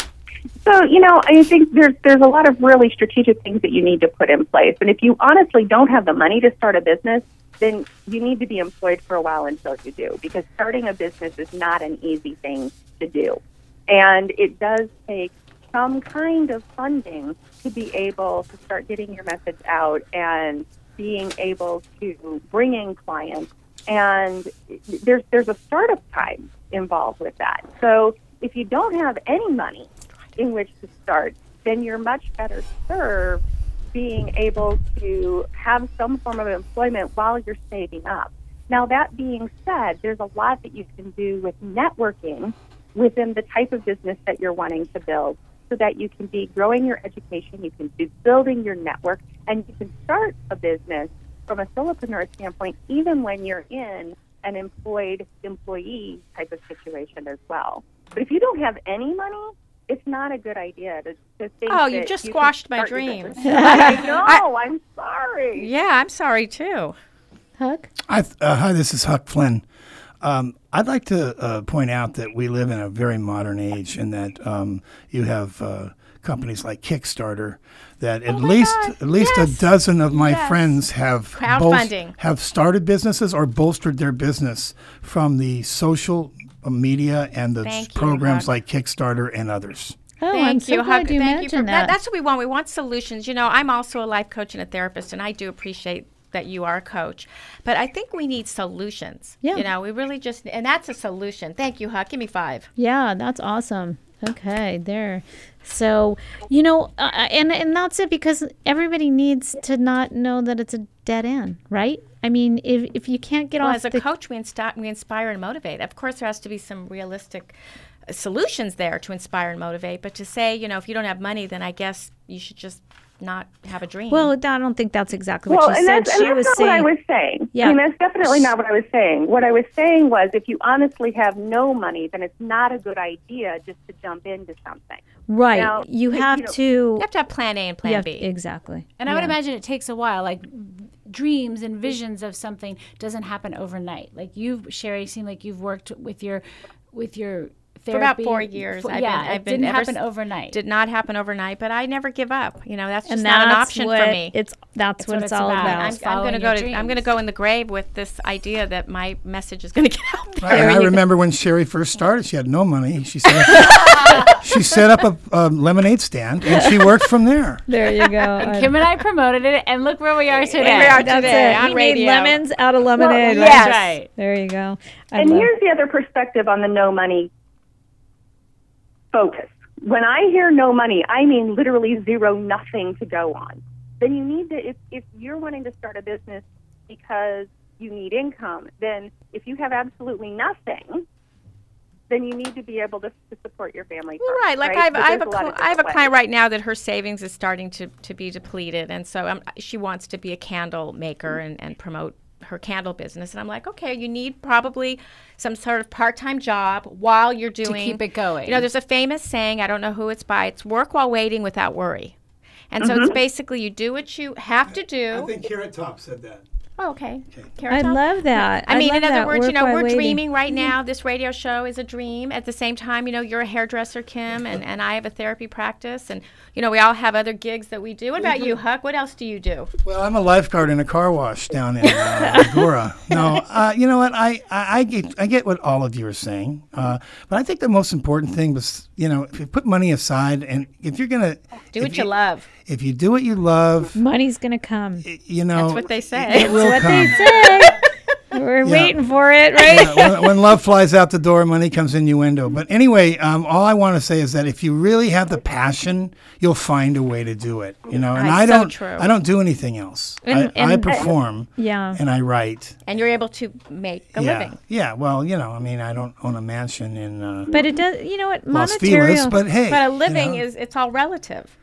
So, you know, I think there's there's a lot of really strategic things that you need to put in place. And if you honestly don't have the money to start a business, then you need to be employed for a while until you do, because starting a business is not an easy thing to do. And it does take some kind of funding to be able to start getting your message out and being able to bring in clients. And there's there's a startup time involved with that. So if you don't have any money in which to start, then you're much better served being able to have some form of employment while you're saving up. Now, that being said, there's a lot that you can do with networking within the type of business that you're wanting to build, so that you can be growing your education, you can be building your network, and you can start a business from a solopreneur standpoint even when you're in an employed employee type of situation as well. But if you don't have any money, it's not a good idea to, to think Oh, you that just you can squashed my start your dreams. business. I know. I'm sorry. Yeah, I'm sorry, too. Huck? I th- uh, hi, this is Huck Flynn. Um, I'd like to uh, point out that we live in a very modern age, and that um, you have uh, companies like Kickstarter that at least at least Yes. a dozen of my Yes. friends have Crowdfunding. have started businesses or bolstered their business from the social media and the Thank you, programs Huck. like Kickstarter and others. Oh, Thank I'm so you, glad Huck. you Thank mentioned for, that. That's what we want. We want solutions. You know, I'm also a life coach and a therapist, and I do appreciate that you are a coach. But I think we need solutions. Yeah. You know, we really just, and that's a solution. Thank you, Huck. Give me five. Yeah, that's awesome. Okay, there. So, you know, uh, and and that's it, because everybody needs to not know that it's a dead end, right? I mean, if if you can't get Well, off as a the coach, we, insta- we inspire and motivate. Of course, there has to be some realistic uh, solutions there to inspire and motivate. But to say, you know, if you don't have money, then I guess you should just not have a dream. well, I don't think that's exactly what Well, she and said. that's, She and was that's not saying, what I was saying. Yeah. I mean, that's definitely not what I was saying. What I was saying was, if you honestly have no money, then it's not a good idea just to jump into something. right? Now, you you have know- to. you have to have plan A and plan yeah, B. exactly. And I would Yeah. imagine it takes a while. Like dreams and visions of something doesn't happen overnight. Like you've, Sherry, seem like you've worked with your with your therapy for about four years. For, I've yeah, been, I've it been didn't ever happen s- overnight. Did not happen overnight, but I never give up. You know, that's just and not an that's option what for me. It's that's, That's what, what it's it's all about. about. I'm, I'm following going to your go to. I'm dreams. going to go in the grave with this idea that my message is going to get out there. Right, and I remember when Sherry first started, she had no money. She set up, she set up a, a lemonade stand, and she worked from there. There you go. And Kim and I promoted it, and look where we are today. we are That's today it. on We radio. made lemons out of lemonade. Well, right? yes. Right. There you go. I And love- here's the other perspective on the no money focus. When I hear no money, I mean literally zero, nothing to go on. Then you need to, if, if you're wanting to start a business because you need income, then if you have absolutely nothing, then you need to be able to, to support your family. Well, first, right. Like right? I have, But I have a, there's lot cl- of I have a different client ways. right now that her savings is starting to, to be depleted, and so um, she wants to be a candle maker and, and promote her candle business. And I'm like, okay, you need probably some sort of part-time job while you're doing keep it going. You know, there's a famous saying, I don't know who it's by. It's work while waiting without worry. And so it's basically you do what you have to do. I think Carrot Top said that. Oh, okay. I Carrot Top? love that. I mean, love in other that. words, you Work know, while we're waiting. dreaming right now. This radio show is a dream. At the same time, you know, you're a hairdresser, Kim, and, and I have a therapy practice. And, you know, we all have other gigs that we do. What about you, Huck? What else do you do? Well, I'm a lifeguard in a car wash down in uh, Agora. No, uh, you know what? I, I, I get I get what all of you are saying, uh, but I think the most important thing was, you know, if you put money aside and if you're gonna Do if what you love. if you do what you love, Money's gonna come. you know, That's what they say. It will That's what come. they say. We're waiting for it, right? Yeah, when, when love flies out the door, money comes innuendo. But anyway, um, all I want to say is that if you really have the passion, you'll find a way to do it. You know, and Ah, I so don't. true. I don't do anything else. And- I, I and- perform Yeah. and I write. And you're able to make a yeah, living. yeah. Well, you know, I mean, I don't own a mansion in uh, But it does. You know what? Las Monetary. Feliz, but hey, But a living you know, is, it's all relative.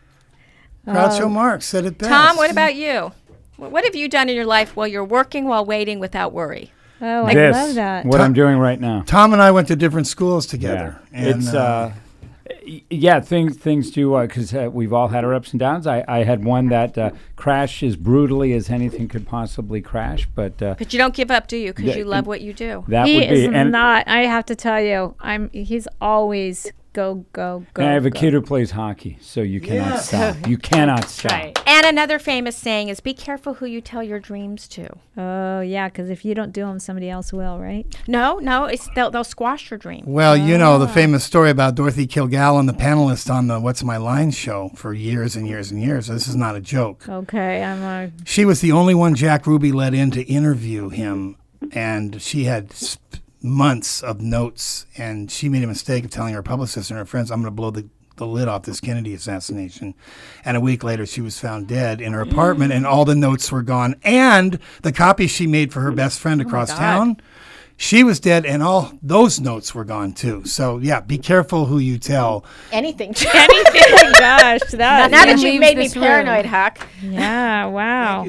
Groucho Marx said it best. Tom, what about you? Wh- What have you done in your life while you're working while waiting without worry? Oh, I This, love that. what I'm doing right now. Tom and I went to different schools together. Yeah. And, it's uh, uh, y- yeah, things things do because uh, we've all had our ups and downs. I, I had one that uh, crashed as brutally as anything could possibly crash, but uh, But you don't give up, do you? Because Yeah, you love and- what you do. that He would be. is And, not. I have to tell you, I'm. He's always go go go. and I have a go. kid who plays hockey, so you cannot Yes. stop. You cannot stop. Right. And another famous saying is, be careful who you tell your dreams to. Oh yeah, because if you don't do them, somebody else will, right? No, no, it's they'll, they'll squash your dream. Well, you know the famous story about Dorothy Kilgallen, the panelist on the What's My Line show for years and years and years. This is not a joke. Okay, I'm a. She was the only one Jack Ruby let in to interview him, and she had sp- months of notes, and she made a mistake of telling her publicist and her friends, I'm going to blow the, the lid off this Kennedy assassination. And a week later, she was found dead in her apartment, and all the notes were gone. And the copy she made for her best friend across town, she was dead, and all those notes were gone, too. So, yeah, be careful who you tell. Anything. Anything. Gosh, that. now that Leaves you've made me this room. paranoid, Huck. Yeah. Wow.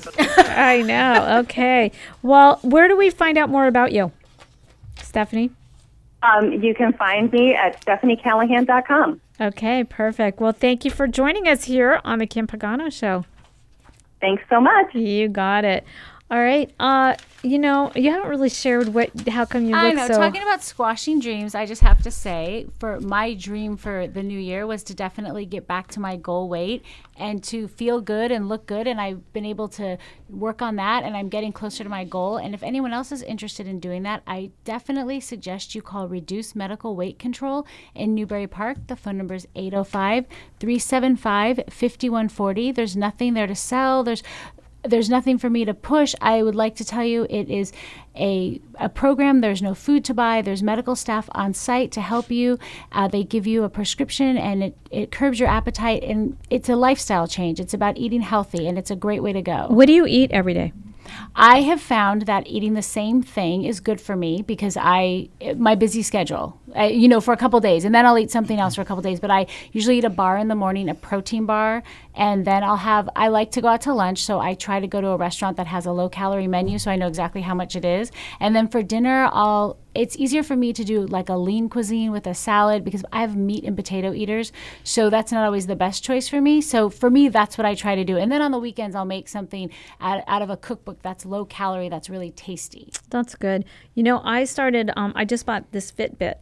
I know. Okay. Well, where do we find out more about you, Stephanie? Um, you can find me at stephanie callahan dot com. Okay. Perfect. Well, thank you for joining us here on the Kim Pagano Show. Thanks so much. You got it. All right. Uh, you know, you haven't really shared what. How come you look I know. so? Talking about squashing dreams, I just have to say, for my dream for the new year was to definitely get back to my goal weight and to feel good and look good. And I've been able to work on that, and I'm getting closer to my goal. And if anyone else is interested in doing that, I definitely suggest you call Reduce Medical Weight Control in Newbury Park. The phone number is eight oh five, three seven five, five one four oh. There's nothing there to sell. There's There's nothing for me to push. I would like to tell you it is a, a program. There's no food to buy. There's medical staff on site to help you. Uh, they give you a prescription, and it, it curbs your appetite. And it's a lifestyle change. It's about eating healthy, and it's a great way to go. What do you eat every day? I have found that eating the same thing is good for me because I, my busy schedule, I, you know, for a couple days, and then I'll eat something else for a couple days. But I usually eat a bar in the morning, a protein bar, and then I'll have, I like to go out to lunch. So I try to go to a restaurant that has a low calorie menu so I know exactly how much it is. And then for dinner, I'll, it's easier for me to do like a lean cuisine with a salad because I have meat and potato eaters. So that's not always the best choice for me. So for me, that's what I try to do. And then on the weekends, I'll make something out, out of a cookbook that's low calorie, that's really tasty. That's good. You know, I started. Um, I just bought this Fitbit,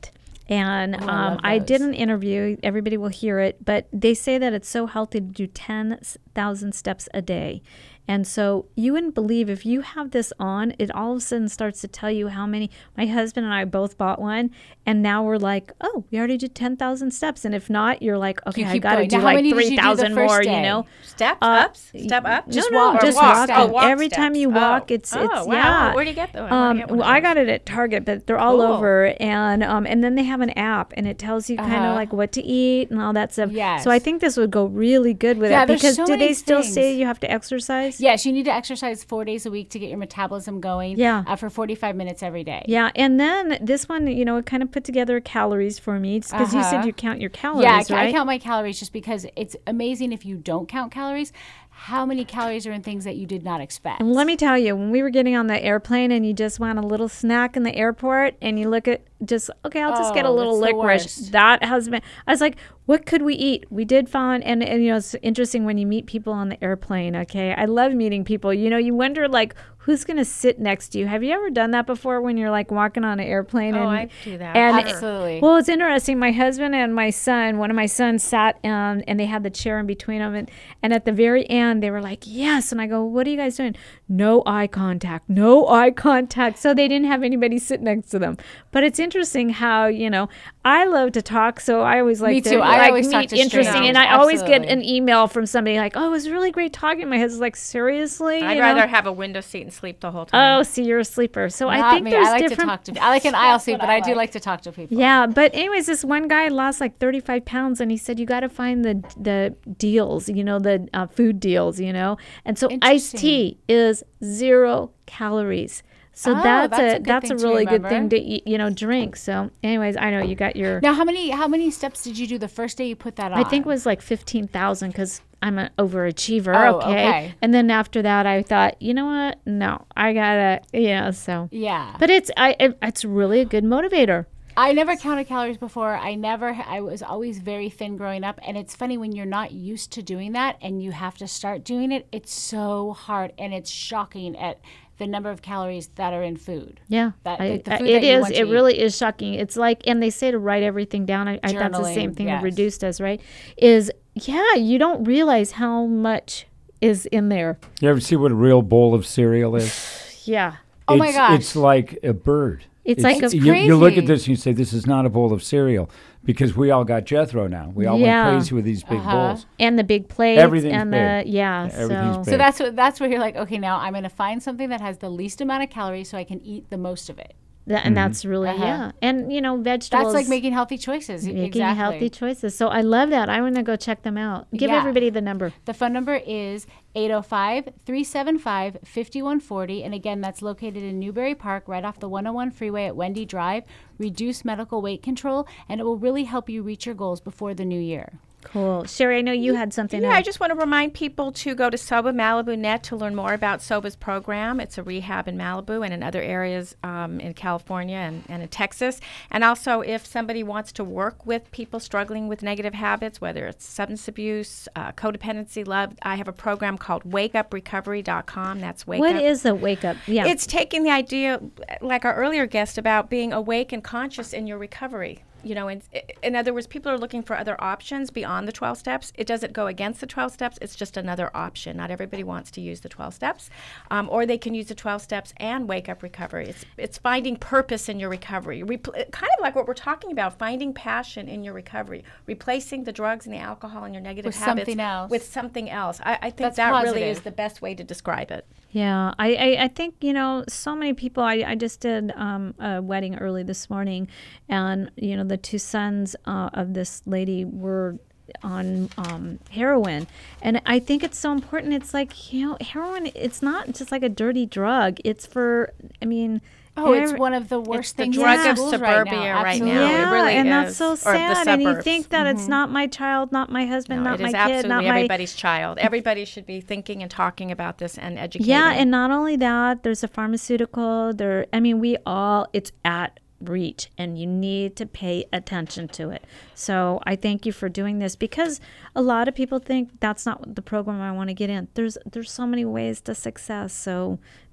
And Oh, I um, love I those. did an interview. Everybody will hear it, but they say that it's so healthy to do ten thousand steps a day. And so you wouldn't believe if you have this on, it all of a sudden starts to tell you how many. My husband and I both bought one, and now we're like, oh, we already did ten thousand steps. And if not, you're like, okay, You I keep got to going. do Now, how like many did you do three the thousand first more, day? you know? Steps Uh, up, step up. Just No, walk, no, just walk. walk. Oh, walk Every time steps. you walk, Oh. it's Oh, it's wow. yeah. Where do you get those? I wanna Um, get one well, of I those. got it at Target, but they're all Cool. over, and um, and then they have an app, and it tells you kind of Uh-huh. like what to eat and all that stuff. Yes. So I think this would go really good with Yeah, it there's because so do many they still say things. you have to exercise? Yes, you need to exercise four days a week to get your metabolism going. Yeah. Uh, for forty-five minutes every day. Yeah, and then this one, you know, it kind of put together calories for me because you said Uh-huh. you count your calories, Yeah, I, ca- right? I count my calories just because it's amazing if you don't count calories, how many calories are in things that you did not expect. And let me tell you, when we were getting on the airplane and you just want a little snack in the airport and you look at just, okay, I'll just get a Oh, little that's the licorice. worst. That has been, I was like, what could we eat? We did find, and, and, you know, it's interesting when you meet people on the airplane, okay? I love meeting people. You know, you wonder, like, who's going to sit next to you? Have you ever done that before when you're, like, walking on an airplane? Oh, and, I do that. And Absolutely. Well, it's interesting. My husband and my son, one of my sons sat um, and they had the chair in between them. And, and at the very end, they were like, yes. And I go, what are you guys doing? No eye contact. No eye contact. So they didn't have anybody sit next to them. But it's interesting how, you know, I love to talk. So I always like Me to too. I like, always talk meet to interesting. strangers. And I always get Absolutely. an email from somebody like, oh, it was really great talking. My husband's like, seriously? I'd You rather know? have a window seat and sleep the whole time. Oh, see, you're a sleeper. So I Not think me. there's I like different. to talk to. I like an aisle seat, what but I I do like. like to talk to people. Yeah, but anyways, this one guy lost like thirty-five pounds, and he said you got to find the the deals, you know, the uh, food deals, you know. And so iced Interesting. tea is zero calories. So Oh, that's, that's a a good that's a thing to really good thing remember. to eat, you know, drink. So anyways, I know you got your. Now, how many how many steps did you do the first day you put that on? I think it was like fifteen thousand because I'm an overachiever. Oh, okay? okay. And then after that, I thought, you know what? No, I gotta, yeah. So Yeah. But it's I it, it's really a good motivator. I never counted calories before. I never, I was always very thin growing up. And it's funny when you're not used to doing that and you have to start doing it, it's so hard and it's shocking at the number of calories that are in food. Yeah, That- I- like the I- food it that you is. want to It eat. really is shocking. It's like, and they say to write everything down. I, I that's the same Journaling, thing yes. Reduce does, right? Is yeah, you don't realize how much is in there. You ever see what a real bowl of cereal is? Yeah. Oh my It's- gosh. It's like a bird. It's like a- you, you look crazy. at this and you say, this is not a bowl of cereal because we all got Jethro now. We all Yeah. went crazy with these big Uh-huh. bowls. And the big plates Everything's and big. the yeah. Everything's so big. So that's what that's where you're like, okay, now I'm going to find something that has the least amount of calories so I can eat the most of it. That, and that's really Uh-huh. yeah. And you know, vegetables. That's like making healthy choices. making exactly. healthy choices. So I love that. I want to go check them out. Give Yeah. everybody the number. The phone number is eight oh five, three seven five, five one four oh. And again, that's located in Newberry Park, right off the one oh one freeway at Wendy Drive. Reduce medical weight control, and it will really help you reach your goals before the new year. Cool. Sherry, I know you had something. Yeah, to I just want to remind people to go to Soba Malibu Net to learn more about Soba's program. It's a rehab in Malibu and in other areas um, in California and, and in Texas. And also, if somebody wants to work with people struggling with negative habits, whether it's substance abuse, uh, codependency, love, I have a program called wake up recovery dot com. That's Wake What Up. is the wake up? Yeah. It's taking the idea, like our earlier guest, about being awake and conscious in your recovery. You know, in, in other words, people are looking for other options beyond the twelve steps. It doesn't go against the twelve steps. It's just another option. Not everybody wants to use the twelve steps. Um, or they can use the twelve steps and wake up recovery. It's it's finding purpose in your recovery. Repl- kind of like what we're talking about, finding passion in your recovery. Replacing the drugs and the alcohol and your negative With habits something else. with something else. I, I think That's that really positive. is the best way to describe it. Yeah, I, I, I think, you know, so many people, I, I just did um, a wedding early this morning, and, you know, the two sons uh, of this lady were on um, heroin. And I think it's so important. It's like, you know, heroin, it's not just like a dirty drug. It's for, I mean... Oh, it's every- one of the worst It's the things drug in of schools suburbia right now. right now. Absolutely. It Yeah, really and is. that's so Or the sad. And you suburbs. think that it's not my child, not my husband, No, not it my is kid, absolutely not my... everybody's child. Everybody should be thinking and talking about this and educating. Yeah, and not only that, there's a pharmaceutical. There, I mean, we all, it's at reach, and you need to pay attention to it. So I thank you for doing this, because a lot of people think that's not the program I want to get in. There's there's so many ways to success. So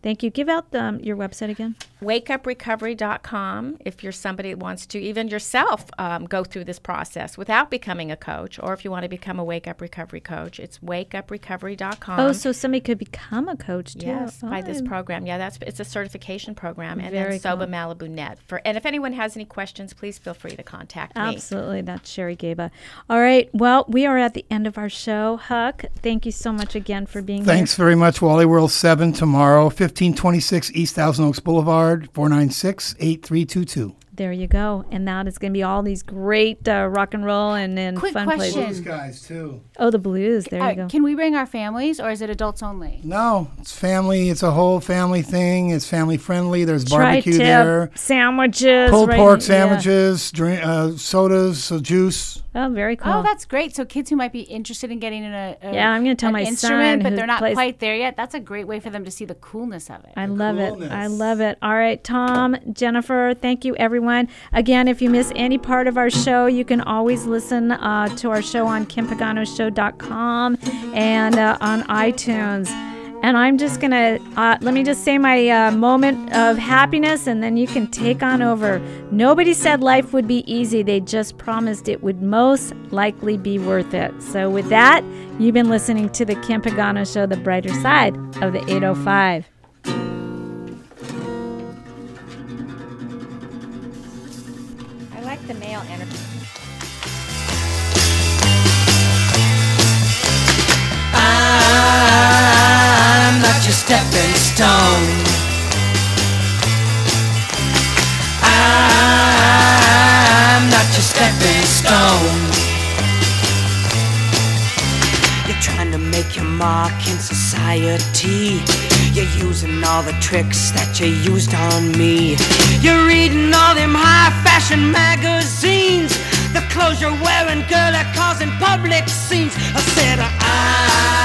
Thank you. Give out um, your website again. wake up recovery dot com if you're somebody that wants to, even yourself, um, go through this process without becoming a coach, or if you want to become a Wake Up Recovery coach, it's wake up recovery dot com. Oh, so somebody could become a coach too. Yes, oh, by this program. Yeah, that's it's a certification program. And Very then Soba cool. Malibu Net. For, and if anyone has any questions, please feel free to contact me. Absolutely. That's Sherry Gaba. All right. Well, we are at the end of our show. Huck, thank you so much again for being Thanks here. very much, Wally World seven tomorrow, fifteen twenty-six East Thousand Oaks Boulevard, four nine six, eight three two two. There you go. And that is going to be all these great uh, rock and roll and, and Quick fun question. places. Blues guys, too. Oh, the blues. There Uh, you go. Can we bring our families, or is it adults only? No, it's family. It's a whole family thing. It's family friendly. There's barbecue Tri-tip there. Sandwiches. Pulled right- pork yeah. sandwiches, drink, uh, sodas, uh, juice. Oh, very cool. Oh, that's great. So kids who might be interested in getting in a, a Yeah, I'm gonna tell an my instrument, son but who they're not plays- quite there yet. That's a great way for them to see the coolness of it. I love it. I love it. All right, Tom, Jennifer, thank you, everyone. Again, if you miss any part of our show, you can always listen uh, to our show on kim pagano show dot com and uh, on iTunes. And I'm just going to, uh, let me just say my uh, moment of happiness, and then you can take on over. Nobody said life would be easy. They just promised it would most likely be worth it. So with that, you've been listening to the Kim Pagano Show, the brighter side of the eight oh five. I like the male energy. I'm not your stepping stone. I'm not your stepping stone. You're trying to make your mark in society. You're using all the tricks that you used on me. You're reading all them high fashion magazines. The clothes you're wearing, girl, are causing public scenes. I said, I